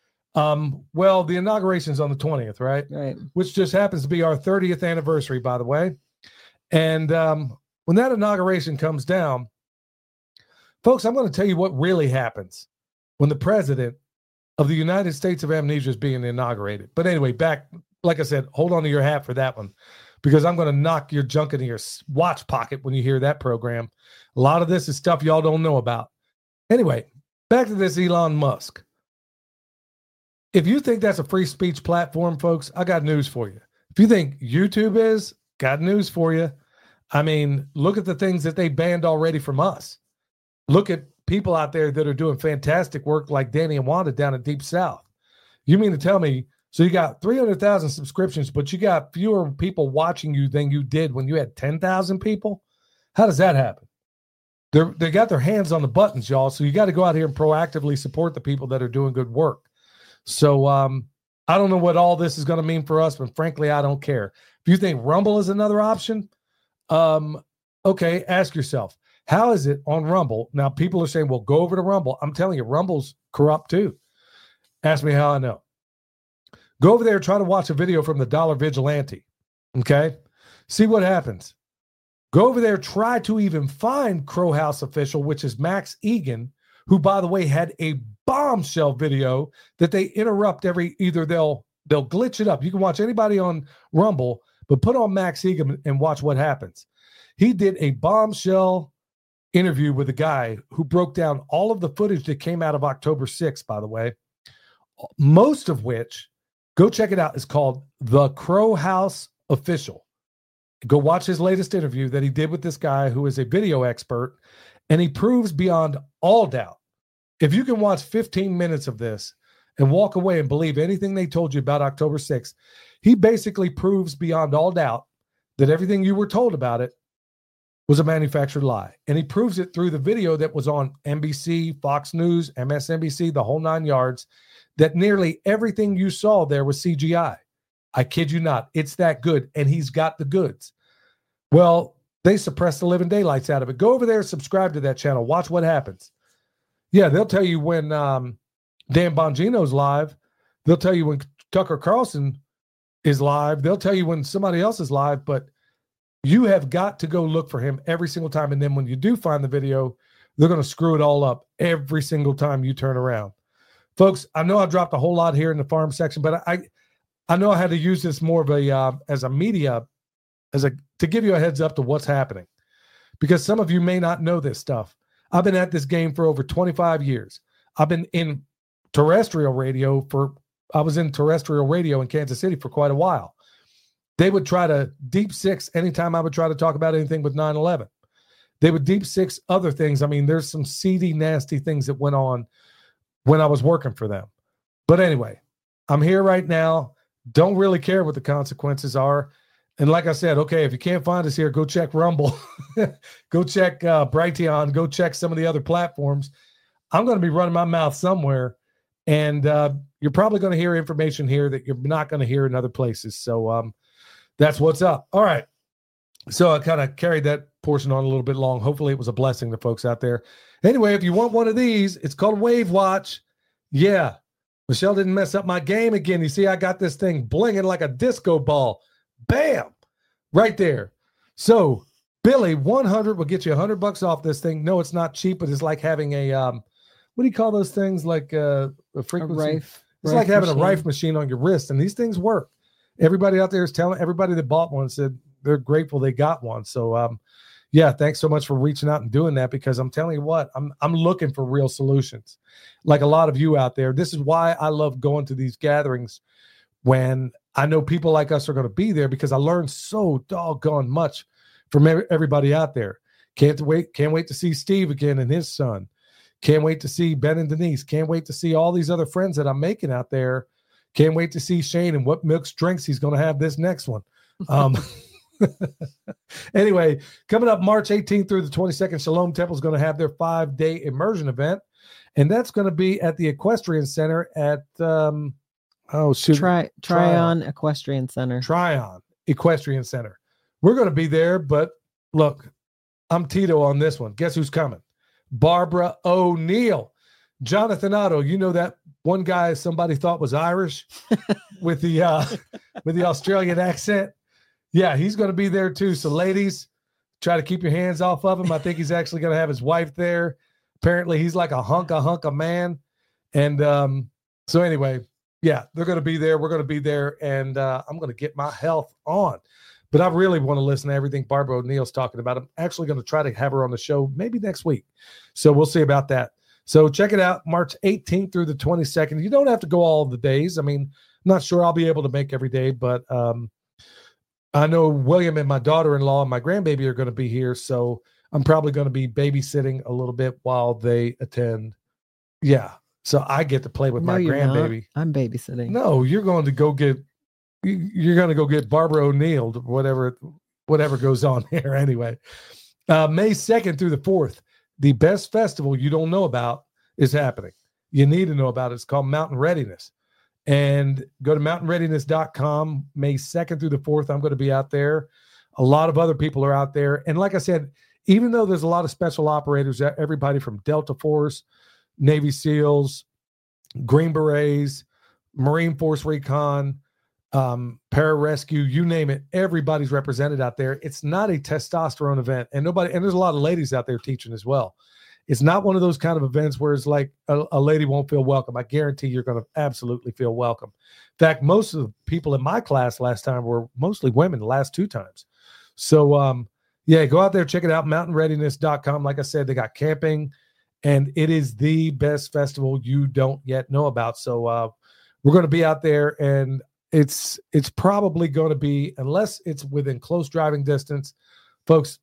Well, the inauguration's on the 20th, right? Right. Which just happens to be our 30th anniversary, by the way. And when that inauguration comes down, folks, I'm going to tell you what really happens when the president of the United States of Amnesia is being inaugurated. But anyway, back, like I said, hold on to your hat for that one, because I'm going to knock your junk into your watch pocket when you hear that program. A lot of this is stuff y'all don't know about. Anyway, back to this Elon Musk. If you think that's a free speech platform, folks, I got news for you. If you think YouTube is, got news for you. I mean, look at the things that they banned already from us. look at people out there that are doing fantastic work like Danny and Wanda down in Deep South. You mean to tell me, so you got 300,000 subscriptions, but you got fewer people watching you than you did when you had 10,000 people? How does that happen? They got their hands on the buttons, y'all. So you got to go out here and proactively support the people that are doing good work. So I don't know what all this is going to mean for us, but frankly, I don't care. If you think Rumble is another option, okay, ask yourself, how is it on Rumble? Now, people are saying, well, go over to Rumble. I'm telling you, Rumble's corrupt too. Ask me how I know. Go over there, try to watch a video from the Dollar Vigilante, okay? See what happens. Go over there, try to even find Crow House Official, which is Max Egan, who, by the way, had a bombshell video that they interrupt either they'll glitch it up. You can watch anybody on Rumble, but put on Max Egan and watch what happens. He did a bombshell interview with a guy who broke down all of the footage that came out of October 6th, by the way, most of which, go check it out, is called The Crow House Official. Go watch his latest interview that he did with this guy who is a video expert, and he proves beyond all doubt, if you can watch 15 minutes of this and walk away and believe anything they told you about October 6th, he basically proves beyond all doubt that everything you were told about it was a manufactured lie. And he proves it through the video that was on NBC, Fox News, MSNBC, the whole 9 yards, that nearly everything you saw there was CGI. I kid you not. It's that good, and he's got the goods. Well, they suppress the living daylights out of it. Go over there, subscribe to that channel. Watch what happens. Yeah, they'll tell you when Dan Bongino's live. They'll tell you when Tucker Carlson is live. They'll tell you when somebody else is live, but you have got to go look for him every single time. And then when you do find the video, they're going to screw it all up every single time you turn around. Folks, I know I dropped a whole lot here in the farm section, but I know I had to use this more of a as a media, to give you a heads up to what's happening, because some of you may not know this stuff. I've been at this game for over 25 years. I've been in terrestrial radio I was in terrestrial radio in Kansas City for quite a while. They would try to deep six anytime I would try to talk about anything with 9/11. They would deep six other things. I mean, there's some seedy, nasty things that went on when I was working for them. But anyway, I'm here right now. Don't really care what the consequences are. And like I said, okay, if you can't find us here, go check Rumble. Go check Brighteon. Go check some of the other platforms. I'm going to be running my mouth somewhere. And you're probably going to hear information here that you're not going to hear in other places. So that's what's up. All right. So I kind of carried that portion on a little bit long. Hopefully it was a blessing to folks out there. Anyway, if you want one of these, it's called Wave Watch. Yeah. Michelle didn't mess up my game again. You see, I got this thing blinging like a disco ball. Bam! Right there. So, Billy, 100 will get you $100 off this thing. No, it's not cheap, but it's like having a, what do you call those things? Like a frequency? Rife like having machine. a Rife machine on your wrist, and these things work. Everybody out there is telling, everybody that bought one said they're grateful they got one. So, yeah, thanks so much for reaching out and doing that, because I'm telling you what, I'm looking for real solutions. Like a lot of you out there. This is why I love going to these gatherings when I know people like us are going to be there, because I learned so doggone much from everybody out there. Can't wait to see Steve again and his son. Can't wait to see Ben and Denise. Can't wait to see all these other friends that I'm making out there. Can't wait to see Shane and what milks drinks he's going to have this next one. Anyway, coming up March 18th through the 22nd, Shalom Temple is going to have their 5-day immersion event. And that's going to be at the Equestrian Center at, Tryon Equestrian Center. Tryon Equestrian Center. We're going to be there, but look, I'm Tito on this one. Guess who's coming? Barbara O'Neill. Jonathan Otto, you know that one guy somebody thought was Irish with the Australian accent? Yeah, he's going to be there too. So ladies, try to keep your hands off of him. I think he's actually going to have his wife there. Apparently he's like a hunk of man. And so anyway, yeah, they're going to be there. We're going to be there. And I'm going to get my health on. But I really want to listen to everything Barbara O'Neill's talking about. I'm actually going to try to have her on the show maybe next week. So we'll see about that. So check it out, March 18th through the 22nd. You don't have to go all the days. I mean, I'm not sure I'll be able to make every day, but I know William and my daughter-in-law and my grandbaby are going to be here. So I'm probably going to be babysitting a little bit while they attend. Yeah. So I get to play with my you're not. grandbaby. I'm babysitting. No, you're going to go get Barbara O'Neill, whatever goes on here anyway. May 2nd through the 4th, the best festival you don't know about is happening. You need to know about it. It's called Mountain Readiness. And go to mountainreadiness.com. May 2nd through the 4th, I'm going to be out there. A lot of other people are out there. And like I said, even though there's a lot of special operators, everybody from Delta Force, Navy SEALs, Green Berets, Marine Force Recon, pararescue, you name it, everybody's represented out there. It's not a testosterone event, and there's a lot of ladies out there teaching as well. It's not one of those kind of events where it's like a lady won't feel welcome. I guarantee you're going to absolutely feel welcome. In fact, most of the people in my class last time were mostly women the last 2 times. So, yeah, go out there, check it out, mountainreadiness.com. Like I said, they got camping, and it is the best festival you don't yet know about. So we're going to be out there, and it's probably going to be, unless it's within close driving distance, folks,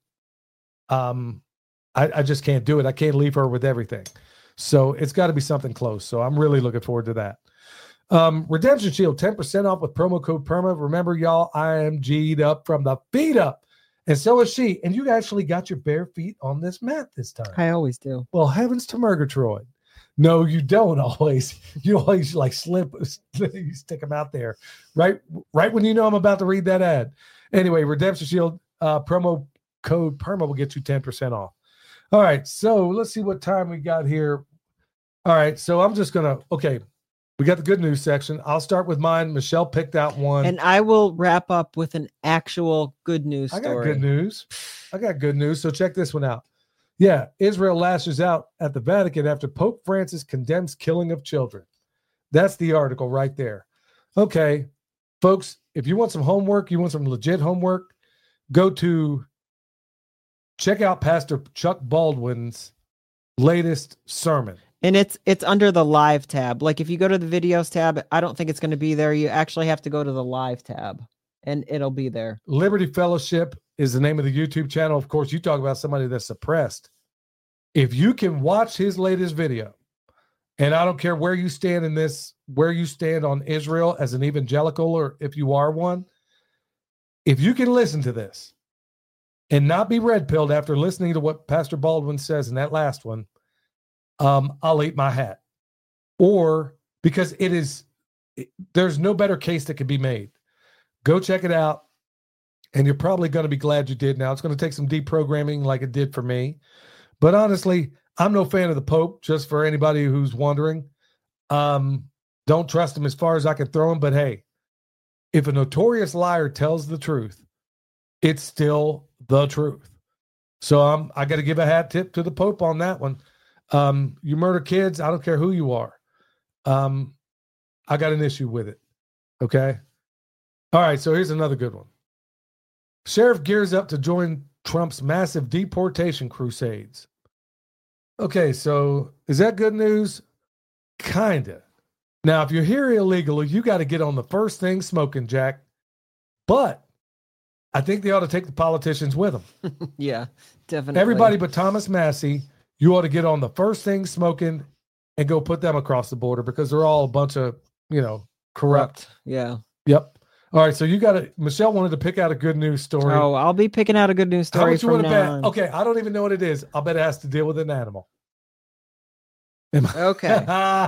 I just can't do it. I can't leave her with everything. So it's got to be something close. So I'm really looking forward to that. Redemption Shield, 10% off with promo code PERMA. Remember, y'all, I am G'd up from the feet up. And so is she. And you actually got your bare feet on this mat this time. I always do. Well, heavens to Murgatroyd. No, you don't always. You always like slip, you stick them out there. Right when you know I'm about to read that ad. Anyway, Redemption Shield, promo code PERMA will get you 10% off. All right, so let's see what time we got here. All right, so I'm just going to, okay, we got the good news section. I'll start with mine. Michelle picked out one. And I will wrap up with an actual good news story. I got good news. So check this one out. Yeah, Israel lashes out at the Vatican after Pope Francis condemns killing of children. That's the article right there. Okay, folks, if you want some homework, you want some legit homework, go to check out Pastor Chuck Baldwin's latest sermon. And it's under the live tab. Like if you go to the videos tab, I don't think it's going to be there. You actually have to go to the live tab and it'll be there. Liberty Fellowship is the name of the YouTube channel. Of course, you talk about somebody that's suppressed. If you can watch his latest video, and I don't care where you stand in this, where you stand on Israel as an evangelical, or if you are one, if you can listen to this and not be red-pilled after listening to what Pastor Baldwin says in that last one, I'll eat my hat. Or because there's no better case that could be made. Go check it out, and you're probably going to be glad you did. Now, it's going to take some deprogramming like it did for me. But honestly, I'm no fan of the Pope, just for anybody who's wondering. Don't trust him as far as I can throw him. But hey, if a notorious liar tells the truth, it's still the truth. So I got to give a hat tip to the Pope on that one. You murder kids, I don't care who you are. I got an issue with it. Okay. All right. So here's another good one. Sheriff gears up to join Trump's massive deportation crusades. Okay. So is that good news? Kinda. Now, if you're here illegally, you got to get on the first thing smoking, Jack. But I think they ought to take the politicians with them. Yeah, definitely. Everybody but Thomas Massey, you ought to get on the first thing smoking and go put them across the border because they're all a bunch of, corrupt. Yeah. Yep. All right. So Michelle wanted to pick out a good news story. Oh, I'll be picking out a good news How story much you from want to now bet? on. Okay. I don't even know what it is. I'll bet it has to deal with an animal. Okay.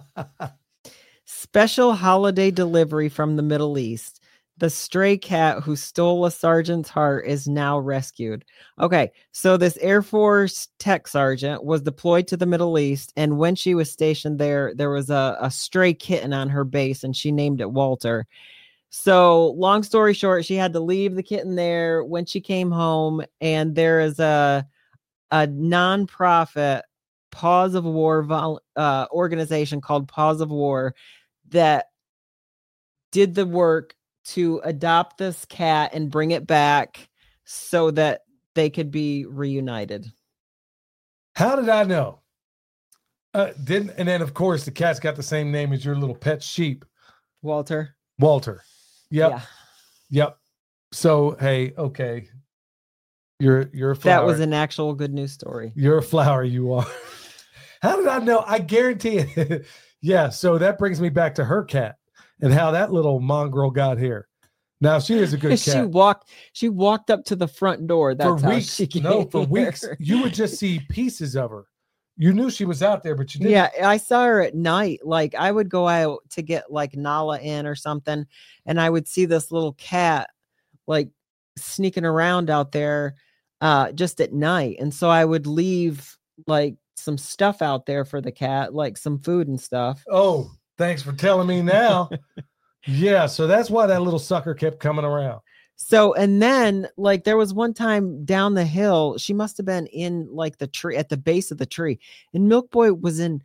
Special holiday delivery from the Middle East. The stray cat who stole a sergeant's heart is now rescued. Okay, so this Air Force tech sergeant was deployed to the Middle East, and when she was stationed there, there was a stray kitten on her base, and she named it Walter. So long story short, she had to leave the kitten there when she came home, and there is a nonprofit Pause of War organization called Pause of War that did the work to adopt this cat and bring it back so that they could be reunited. How did I know? And then of course the cat's got the same name as your little pet sheep, Walter. Yep. Yeah. Yep. So hey, okay. You're a flower. That was an actual good news story. You're a flower, you are. How did I know? I guarantee it. Yeah, so that brings me back to her cat and how that little mongrel got here. Now she is a good cat. She walked up to the front door. That's for how weeks. she came No, for here. weeks. You would just see pieces of her. You knew she was out there, but you didn't. Yeah, I saw her at night. Like I would go out to get like Nala in or something, and I would see this little cat like sneaking around out there just at night. And so I would leave like some stuff out there for the cat, like some food and stuff. Oh, thanks for telling me now. Yeah, so that's why that little sucker kept coming around. So, and then like there was one time down the hill, she must have been in like the tree at the base of the tree, and Milk Boy was in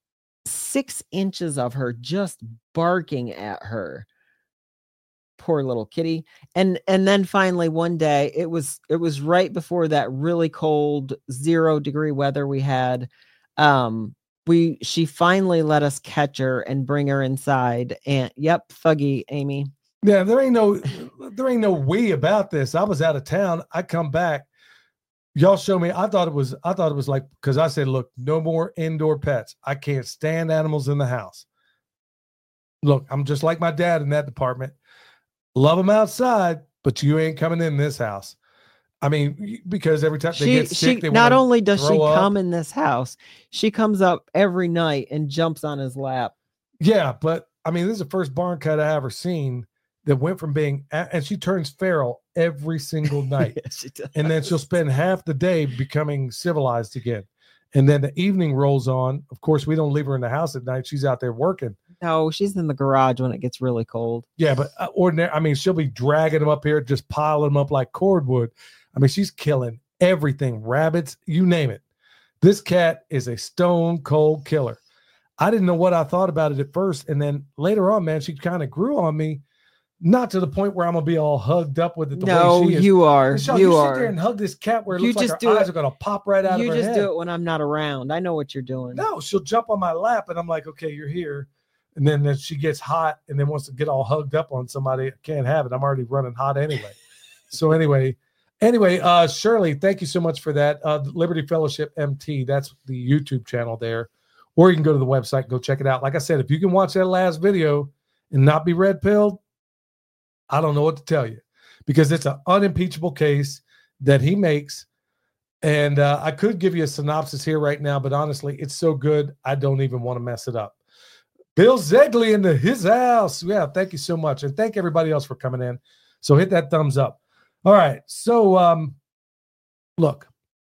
6 inches of her, just barking at her. Poor little kitty. And then finally one day, it was right before that really cold 0-degree weather we had. She finally let us catch her and bring her inside. And yep, Thuggy, Amy. Yeah, there ain't no we about this. I was out of town. I come back. Y'all show me. I thought it was like, because I said, look, no more indoor pets. I can't stand animals in the house. Look, I'm just like my dad in that department. Love them outside, but you ain't coming in this house. I mean, because every time they get sick, they not only does she throw up. come in this house, she comes up every night and jumps on his lap. Yeah, but I mean, this is the first barn cat I ever seen that went from being, and she turns feral every single night. Yes, she does. And then she'll spend half the day becoming civilized again. And then the evening rolls on. Of course, we don't leave her in the house at night. She's out there working. No, she's in the garage when it gets really cold. Yeah, but ordinary. I mean, she'll be dragging them up here, just piling them up like cordwood. I mean, she's killing everything, rabbits, you name it. This cat is a stone cold killer. I didn't know what I thought about it at first. And then later on, man, she kind of grew on me. Not to the point where I'm going to be all hugged up with it the way she is. You are. Michelle, you sit are. there and hug this cat where it You looks like just her do eyes it. are going to pop right out of You her just head. do it when I'm not around. I know what you're doing. No, she'll jump on my lap and I'm like, okay, you're here. And then she gets hot and then wants to get all hugged up on somebody. I can't have it. I'm already running hot anyway. So anyway, Shirley, thank you so much for that. Liberty Fellowship MT, that's the YouTube channel there. Or you can go to the website and go check it out. Like I said, if you can watch that last video and not be red-pilled, I don't know what to tell you, because it's an unimpeachable case that he makes. And I could give you a synopsis here right now, but honestly, it's so good, I don't even want to mess it up. Bill Zegley into his house. Yeah, thank you so much. And thank everybody else for coming in. So hit that thumbs up. All right. So, look,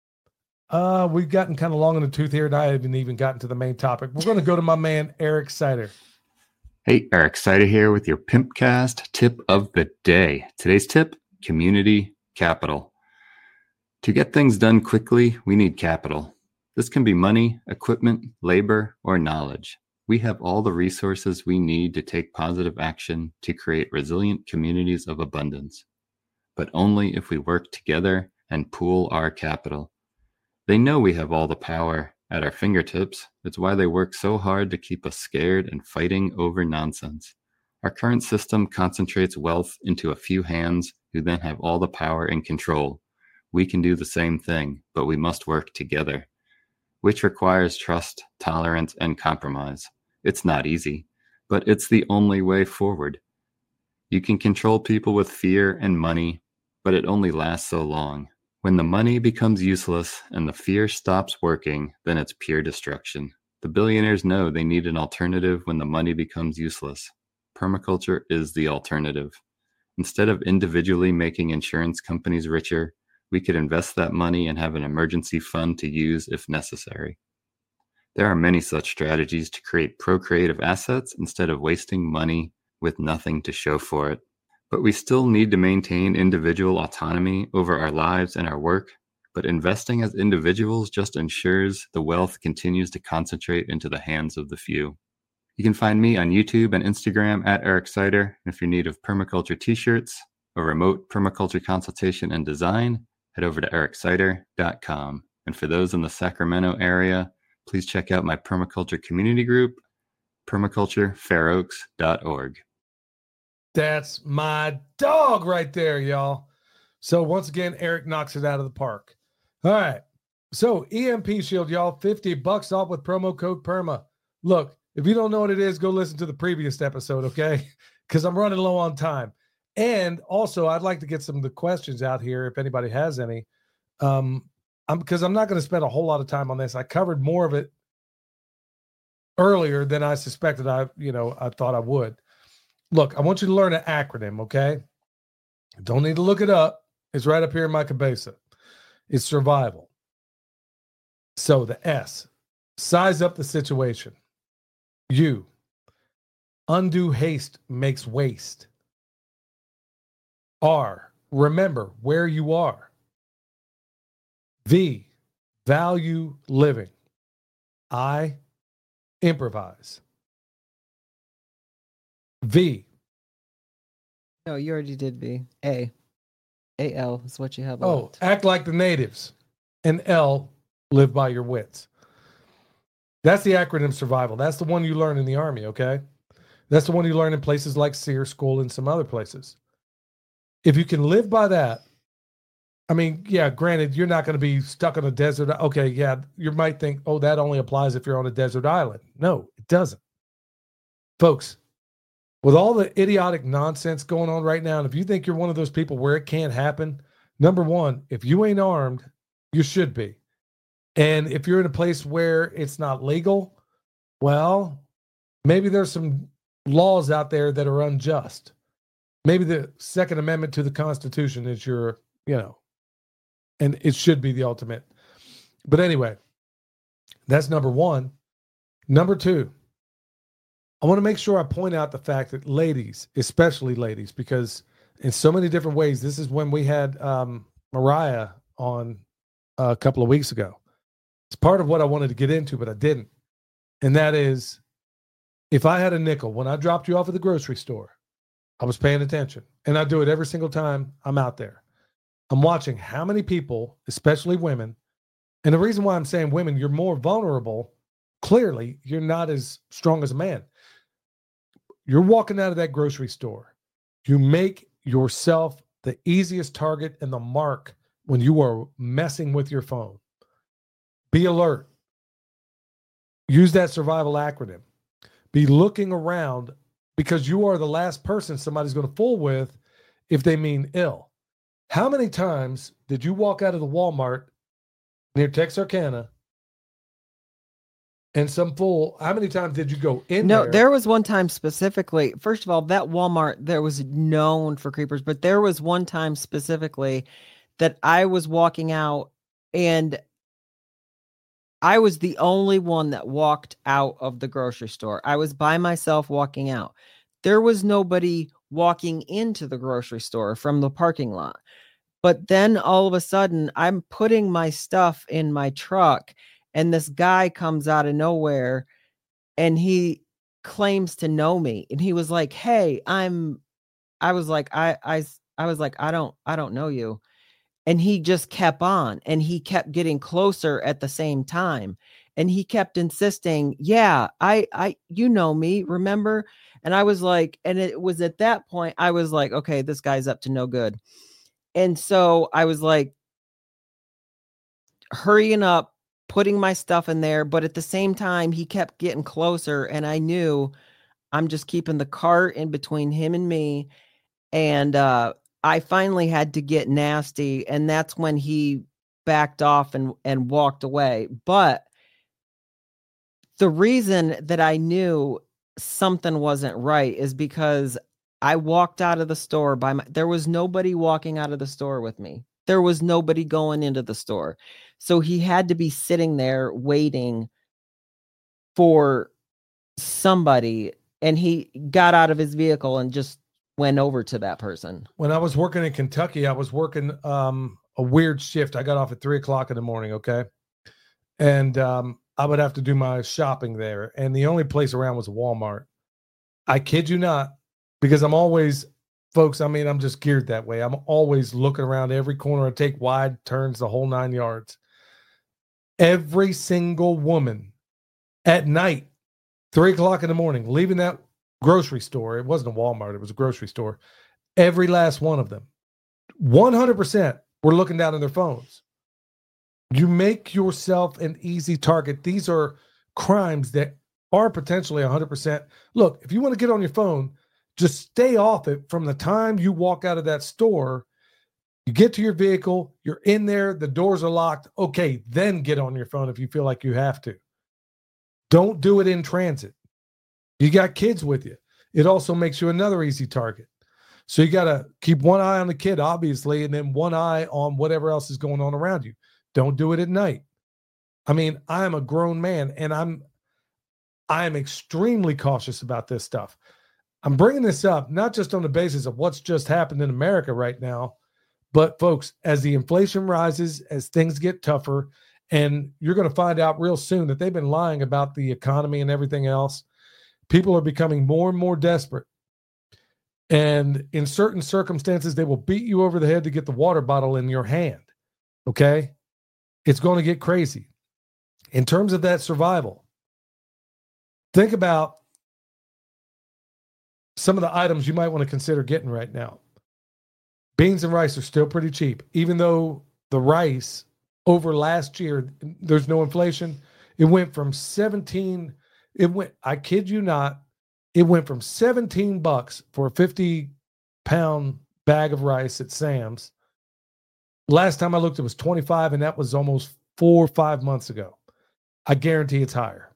we've gotten kind of long in the tooth here, and I haven't even gotten to the main topic. We're going to go to my man, Eric Sider. Hey, Eric Sider here with your Pimpcast tip of the day. Today's tip, community capital. To get things done quickly, we need capital. This can be money, equipment, labor, or knowledge. We have all the resources we need to take positive action to create resilient communities of abundance, but only if we work together and pool our capital. They know we have all the power at our fingertips. It's why they work so hard to keep us scared and fighting over nonsense. Our current system concentrates wealth into a few hands who then have all the power and control. We can do the same thing, but we must work together, which requires trust, tolerance, and compromise. It's not easy, but it's the only way forward. You can control people with fear and money, but it only lasts so long. When the money becomes useless and the fear stops working, then it's pure destruction. The billionaires know they need an alternative when the money becomes useless. Permaculture is the alternative. Instead of individually making insurance companies richer, we could invest that money and have an emergency fund to use if necessary. There are many such strategies to create procreative assets instead of wasting money with nothing to show for it. But we still need to maintain individual autonomy over our lives and our work. But investing as individuals just ensures the wealth continues to concentrate into the hands of the few. You can find me on YouTube and Instagram at Eric Sider. If you're in need of permaculture t-shirts, a remote permaculture consultation and design, head over to ericsider.com. And for those in the Sacramento area, please check out my permaculture community group, permaculturefairoaks.org. That's my dog right there, y'all. So once again, Eric knocks it out of the park. All right. So EMP Shield, y'all, $50 off with promo code PERMA. Look, if you don't know what it is, go listen to the previous episode, okay? Because I'm running low on time. And also, I'd like to get some of the questions out here if anybody has any. Because I'm not going to spend a whole lot of time on this. I covered more of it earlier than I suspected I thought I would. Look, I want you to learn an acronym, okay? Don't need to look it up. It's right up here in my cabeza. It's survival. So the S, size up the situation. U, undue haste makes waste. R, remember where you are. V, value living. I, improvise. V. No, you already did V. A. AL is what you have. Oh, left. act like the natives. And L, live by your wits. That's the acronym survival. That's the one you learn in the Army, okay? That's the one you learn in places like SEER School and some other places. If you can live by that, I mean, yeah, granted, you're not going to be stuck on a desert. Okay, yeah, you might think, oh, that only applies if you're on a desert island. No, it doesn't. Folks, with all the idiotic nonsense going on right now, and if you think you're one of those people where it can't happen, number one, if you ain't armed, you should be. And if you're in a place where it's not legal, well, maybe there's some laws out there that are unjust. Maybe the Second Amendment to the Constitution is your, and it should be the ultimate. But anyway, that's number one. Number two, I want to make sure I point out the fact that ladies, especially ladies, because in so many different ways, this is when we had Mariah on a couple of weeks ago. It's part of what I wanted to get into, but I didn't. And that is, if I had a nickel, when I dropped you off at the grocery store, I was paying attention. And I do it every single time I'm out there. I'm watching how many people, especially women, and the reason why I'm saying women, you're more vulnerable. Clearly, you're not as strong as a man. You're walking out of that grocery store. You make yourself the easiest target and the mark when you are messing with your phone. Be alert. Use that survival acronym. Be looking around because you are the last person somebody's going to fool with if they mean ill. How many times did you walk out of the Walmart near Texarkana and some fool, how many times did you go in there? No, there was one time specifically. First of all, that Walmart, there was known for creepers, but there was one time specifically that I was walking out and I was the only one that walked out of the grocery store. I was by myself walking out. There was nobody walking into the grocery store from the parking lot. But then all of a sudden, I'm putting my stuff in my truck, and this guy comes out of nowhere, and he claims to know me. And he was like, "Hey, I was like, I don't know you." And he just kept on, and he kept getting closer at the same time. And he kept insisting, "Yeah, you know me, remember?" And I was like, and it was at that point, I was like, okay, this guy's up to no good. And so I was like, hurrying up, putting my stuff in there. But at the same time, he kept getting closer, and I knew I'm just keeping the cart in between him and me. And I finally had to get nasty, and that's when he backed off and walked away. But the reason that I knew something wasn't right is because I walked out of the store there was nobody walking out of the store with me. There was nobody going into the store. So he had to be sitting there waiting for somebody, and he got out of his vehicle and just went over to that person. When I was working in Kentucky, I was working a weird shift. I got off at 3:00 in the morning. Okay. And I would have to do my shopping there. And the only place around was Walmart. I kid you not, because I'm always, folks, I mean, I'm just geared that way. I'm always looking around every corner. I take wide turns, the whole 9 yards. Every single woman at night, 3:00 in the morning, leaving that grocery store. It wasn't a Walmart. It was a grocery store. Every last one of them 100% were looking down at their phones. You make yourself an easy target. These are crimes that are potentially 100%. Look, if you want to get on your phone, just stay off it from the time you walk out of that store. You get to your vehicle, you're in there, the doors are locked. Okay, then get on your phone if you feel like you have to. Don't do it in transit. You got kids with you. It also makes you another easy target. So you got to keep one eye on the kid, obviously, and then one eye on whatever else is going on around you. Don't do it at night. I mean, I am a grown man, and I am extremely cautious about this stuff. I'm bringing this up not just on the basis of what's just happened in America right now, but folks, as the inflation rises, as things get tougher, and you're going to find out real soon that they've been lying about the economy and everything else, people are becoming more and more desperate. And in certain circumstances, they will beat you over the head to get the water bottle in your hand. Okay? It's going to get crazy. In terms of that survival, think about some of the items you might want to consider getting right now. Beans and rice are still pretty cheap, even though the rice over last year, there's no inflation. It went from 17, I kid you not, it went from $17 for a 50-pound bag of rice at Sam's. Last time I looked, it was 25, and that was almost 4 or 5 months ago. I guarantee it's higher.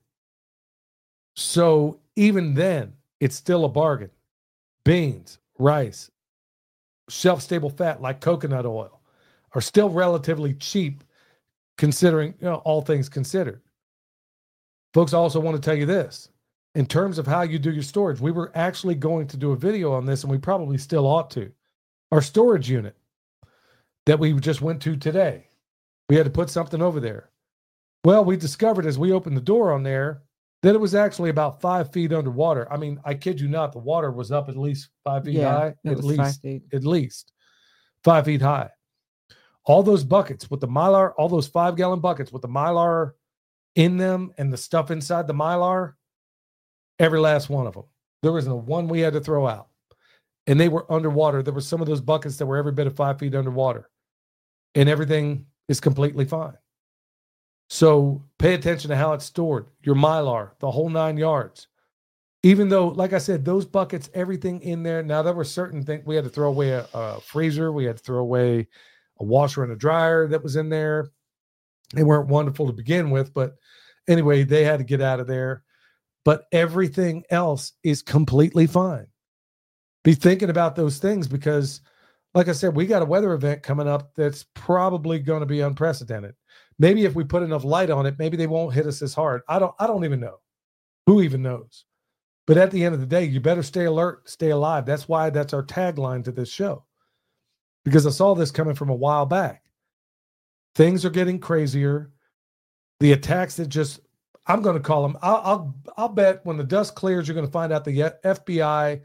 So even then, it's still a bargain. Beans, rice, shelf-stable fat like coconut oil are still relatively cheap considering, all things considered. Folks, I also want to tell you this. In terms of how you do your storage, we were actually going to do a video on this, and we probably still ought to. Our storage unit that we just went to today, we had to put something over there. Well, we discovered as we opened the door on there that it was actually about 5 feet underwater. I mean, I kid you not, the water was up at least 5 feet high. At least 5 feet high. All those buckets with the Mylar, all those 5-gallon buckets with the Mylar in them and the stuff inside the Mylar, every last one of them. There wasn't one we had to throw out. And they were underwater. There were some of those buckets that were every bit of 5 feet underwater. And everything is completely fine. So pay attention to how it's stored. Your Mylar, the whole 9 yards. Even though, like I said, those buckets, everything in there. Now, there were certain things. We had to throw away a freezer. We had to throw away a washer and a dryer that was in there. They weren't wonderful to begin with. But anyway, they had to get out of there. But everything else is completely fine. Be thinking about those things because, like I said, we got a weather event coming up that's probably going to be unprecedented. Maybe if we put enough light on it, maybe they won't hit us as hard. I don't even know. Who even knows? But at the end of the day, you better stay alert, stay alive. That's why that's our tagline to this show. Because I saw this coming from a while back. Things are getting crazier. The attacks that just, I'm going to call them, I'll bet when the dust clears, you're going to find out the FBI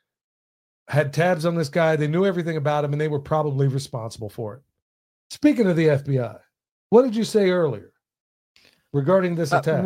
had tabs on this guy. They knew everything about him, and they were probably responsible for it. Speaking of the FBI, what did you say earlier regarding this attack?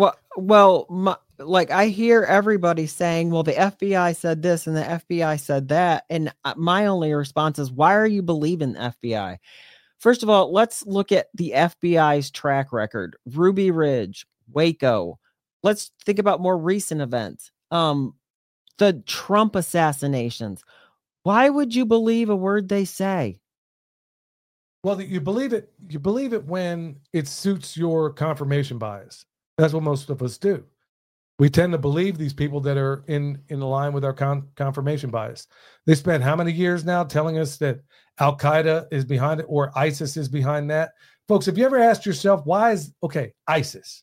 I hear everybody saying, well, the FBI said this and the FBI said that. And my only response is, why are you believing the FBI? First of all, let's look at the FBI's track record. Ruby Ridge, Waco. Let's think about more recent events. The Trump assassinations. Why would you believe a word they say? Well, you believe it when it suits your confirmation bias. That's what most of us do. We tend to believe these people that are in line with our confirmation bias. They spent how many years now telling us that Al-Qaeda is behind it or ISIS is behind that? Folks, have you ever asked yourself, ISIS?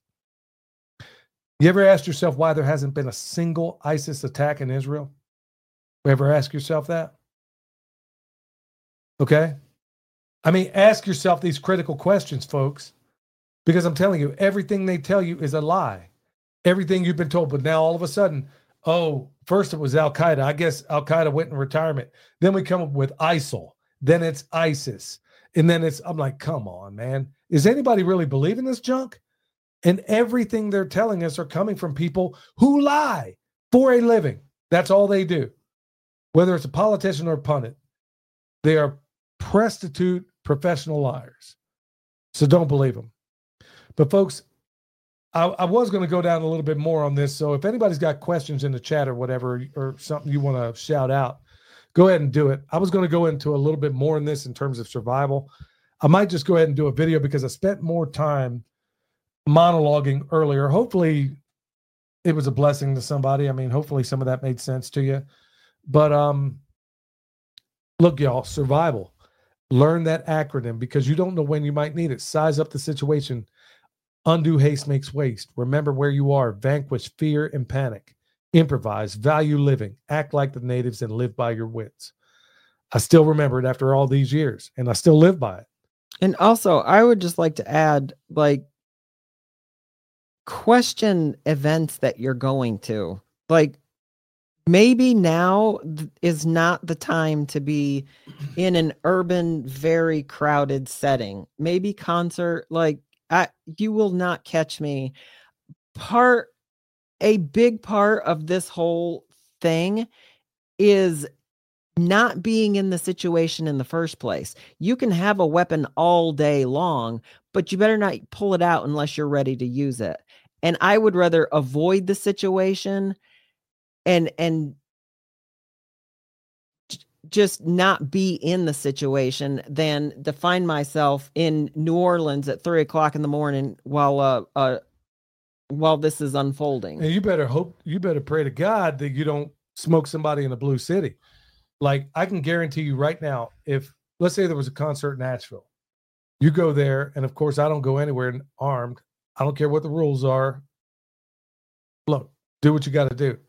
You ever asked yourself why there hasn't been a single ISIS attack in Israel? Ever ask yourself that? Okay? I mean, ask yourself these critical questions, folks, because I'm telling you, everything they tell you is a lie. Everything you've been told, but now all of a sudden, first it was Al-Qaeda. I guess Al-Qaeda went in retirement. Then we come up with ISIL. Then it's ISIS. And then I'm like, come on, man. Is anybody really believing this junk? And everything they're telling us are coming from people who lie for a living. That's all they do. Whether it's a politician or a pundit, they are prostitute professional liars. So don't believe them. But folks, I was going to go down a little bit more on this. So if anybody's got questions in the chat or whatever, or something you want to shout out, go ahead and do it. I was going to go into a little bit more in this in terms of survival. I might just go ahead and do a video because I spent more time monologuing earlier. Hopefully it was a blessing to somebody. I mean, hopefully some of that made sense to you. But look, y'all, survival. Learn that acronym because you don't know when you might need it. Size up the situation. Undue haste makes waste. Remember where you are. Vanquish fear and panic. Improvise. Value living. Act like the natives and live by your wits. I still remember it after all these years, and I still live by it. And also, I would just like to add, like, question events that you're going to. Like, maybe now is not the time to be in an urban, very crowded setting. Maybe concert, like, you will not catch me. A big part of this whole thing is not being in the situation in the first place. You can have a weapon all day long, but you better not pull it out unless you're ready to use it. And I would rather avoid the situation and just not be in the situation than to find myself in New Orleans at 3:00 in the morning while this is unfolding. And you better pray to God that you don't smoke somebody in a blue city. Like, I can guarantee you right now, if let's say there was a concert in Nashville, you go there, and of course I don't go anywhere armed. I don't care what the rules are. Look, do what you got to do.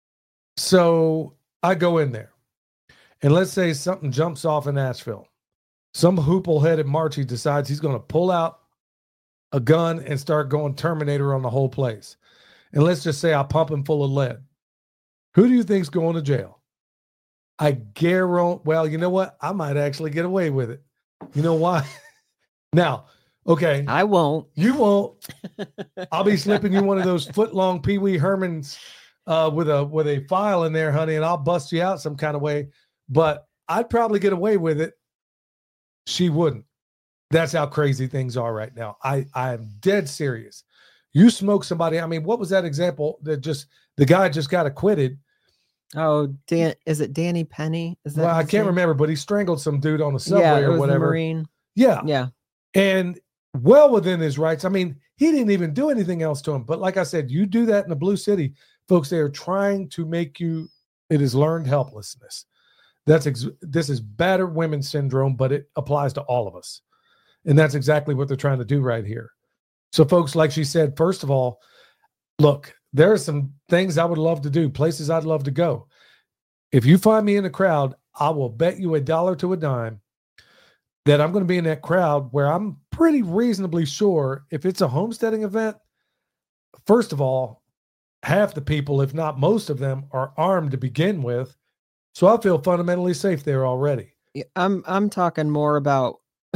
So I go in there. And let's say something jumps off in Nashville. Some hoople-headed Marchie decides he's going to pull out a gun and start going Terminator on the whole place. And let's just say I pump him full of lead. Who do you think's going to jail? I guarantee, well, you know what? I might actually get away with it. You know why? Now, okay. I won't. You won't. I'll be slipping you one of those foot-long Pee Wee Hermans with a file in there, honey, and I'll bust you out some kind of way. But I'd probably get away with it. She wouldn't. That's how crazy things are right now. I am dead serious. You smoke somebody. I mean, what was that example that the guy just got acquitted? Oh, is it Danny Penny? Is that well, I can't remember, but he strangled some dude on the subway or whatever. Marine. Yeah. And well within his rights. I mean, he didn't even do anything else to him. But like I said, you do that in the blue city, folks, they are trying to make you, it is learned helplessness. This is battered women syndrome, but it applies to all of us. And that's exactly what they're trying to do right here. So folks, like she said, first of all, look, there are some things I would love to do, places I'd love to go. If you find me in a crowd, I will bet you $1 to a dime that I'm going to be in that crowd where I'm pretty reasonably sure if it's a homesteading event, first of all, half the people, if not most of them, are armed to begin with. So I feel fundamentally safe there already. I'm talking more about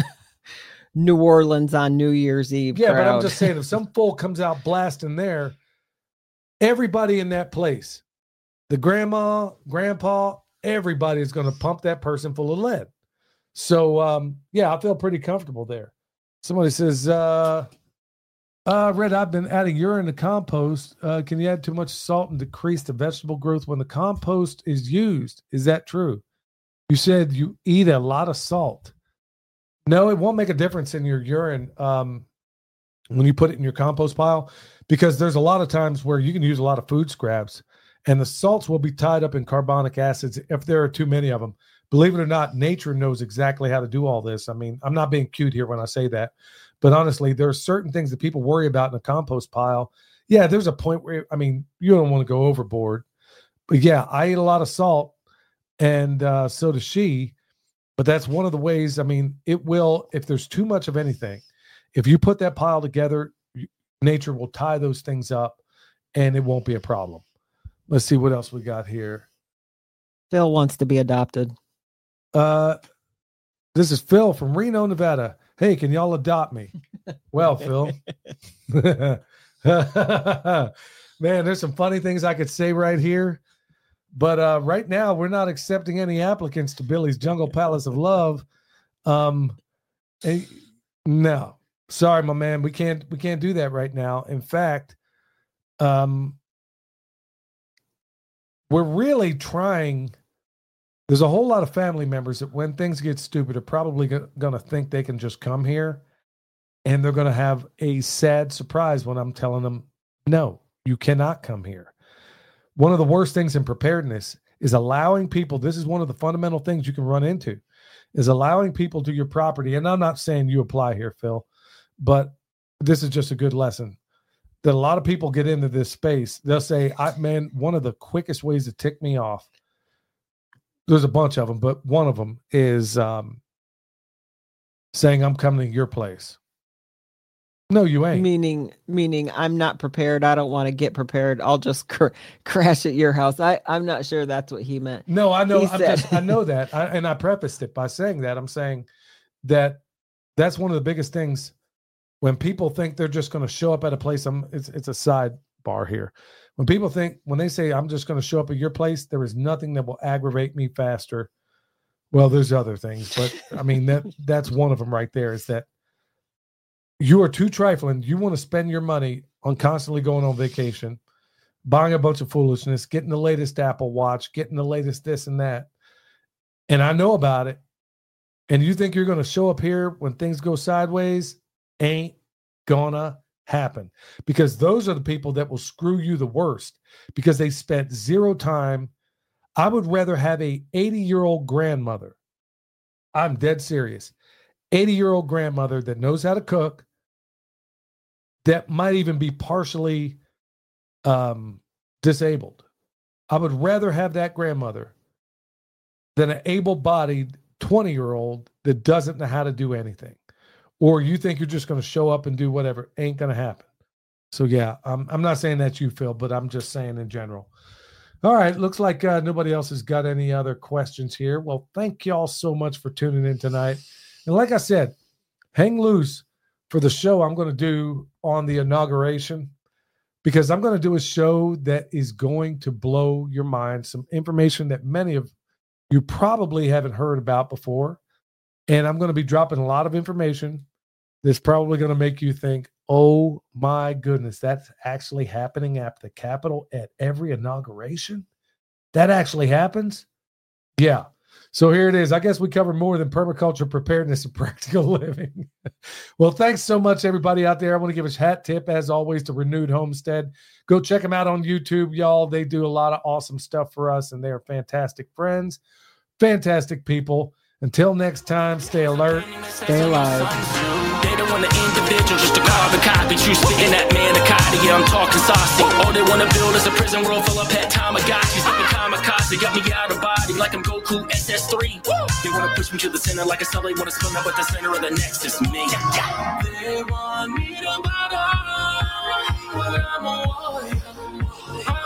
New Orleans on New Year's Eve. Yeah, crowd. but I'm just saying, if some fool comes out blasting there, everybody in that place, the grandma, grandpa, everybody is going to pump that person full of lead. So, yeah, I feel pretty comfortable there. Somebody says, Red, I've been adding urine to compost. Can you add too much salt and decrease the vegetable growth when the compost is used? Is that true? You said you eat a lot of salt. No, it won't make a difference in your urine when you put it in your compost pile, because there's a lot of times where you can use a lot of food scraps and the salts will be tied up in carbonic acids if there are too many of them. Believe it or not, nature knows exactly how to do all this. I mean, I'm not being cute here when I say that, but honestly, there are certain things that people worry about in a compost pile. Yeah, there's a point where, I mean, you don't want to go overboard. But yeah, I eat a lot of salt, and so does she. But that's one of the ways, I mean, it will, if there's too much of anything, if you put that pile together, nature will tie those things up, and it won't be a problem. Let's see what else we got here. Phil wants to be adopted. This is Phil from Reno, Nevada. Hey, can y'all adopt me? Well, Phil. Man, there's some funny things I could say right here. But right now, we're not accepting any applicants to Billy's Jungle Palace of Love. No, sorry, my man. We can't do that right now. In fact, we're really trying. There's a whole lot of family members that when things get stupid are probably going to think they can just come here, and they're going to have a sad surprise when I'm telling them, no, you cannot come here. One of the worst things in preparedness is allowing people, this is one of the fundamental things you can run into, is allowing people to your property. And I'm not saying you apply here, Phil, but this is just a good lesson. That a lot of people get into this space. They'll say, man, one of the quickest ways to tick me off, there's a bunch of them, but one of them is saying I'm coming to your place. No, you ain't. Meaning I'm not prepared. I don't want to get prepared. I'll just crash at your house. I'm not sure that's what he meant. No, I know. I know that. And I prefaced it by saying that. I'm saying that that's one of the biggest things when people think they're just going to show up at a place. It's a sidebar here. When they say, I'm just going to show up at your place, there is nothing that will aggravate me faster. Well, there's other things, but I mean, that's one of them right there, is that you are too trifling. You want to spend your money on constantly going on vacation, buying a bunch of foolishness, getting the latest Apple Watch, getting the latest this and that. And I know about it. And you think you're going to show up here when things go sideways? Ain't gonna happen. Because those are the people that will screw you the worst because they spent zero time. I would rather have a 80-year-old grandmother. I'm dead serious. 80-year-old grandmother that knows how to cook, that might even be partially disabled. I would rather have that grandmother than an able-bodied 20-year-old that doesn't know how to do anything. Or you think you're just going to show up and do whatever. Ain't going to happen. So, yeah, I'm not saying that's you, Phil, but I'm just saying in general. All right, looks like nobody else has got any other questions here. Well, thank you all so much for tuning in tonight. And like I said, hang loose for the show I'm going to do on the inauguration, because I'm going to do a show that is going to blow your mind, some information that many of you probably haven't heard about before. And I'm going to be dropping a lot of information that's probably going to make you think, oh my goodness, that's actually happening at the Capitol at every inauguration? That actually happens? Yeah. So here it is. I guess we covered more than permaculture, preparedness, and practical living. Well, thanks so much, everybody out there. I want to give a hat tip, as always, to Renewed Homestead. Go check them out on YouTube, y'all. They do a lot of awesome stuff for us, and they are fantastic friends, fantastic people. Until next time, stay alert, stay alive. They don't want an individual, just a carbon copy. You spitting that manicotti, yeah, I'm talking saucy. All they want to build is a prison world full of pet Tamagotchis. Living kamikaze, got me out of body like I'm Goku SS3. They want to push me to the center like a cell. They want to spin up at the center of the nexus, me. They want me to bow down, but I'm a warrior.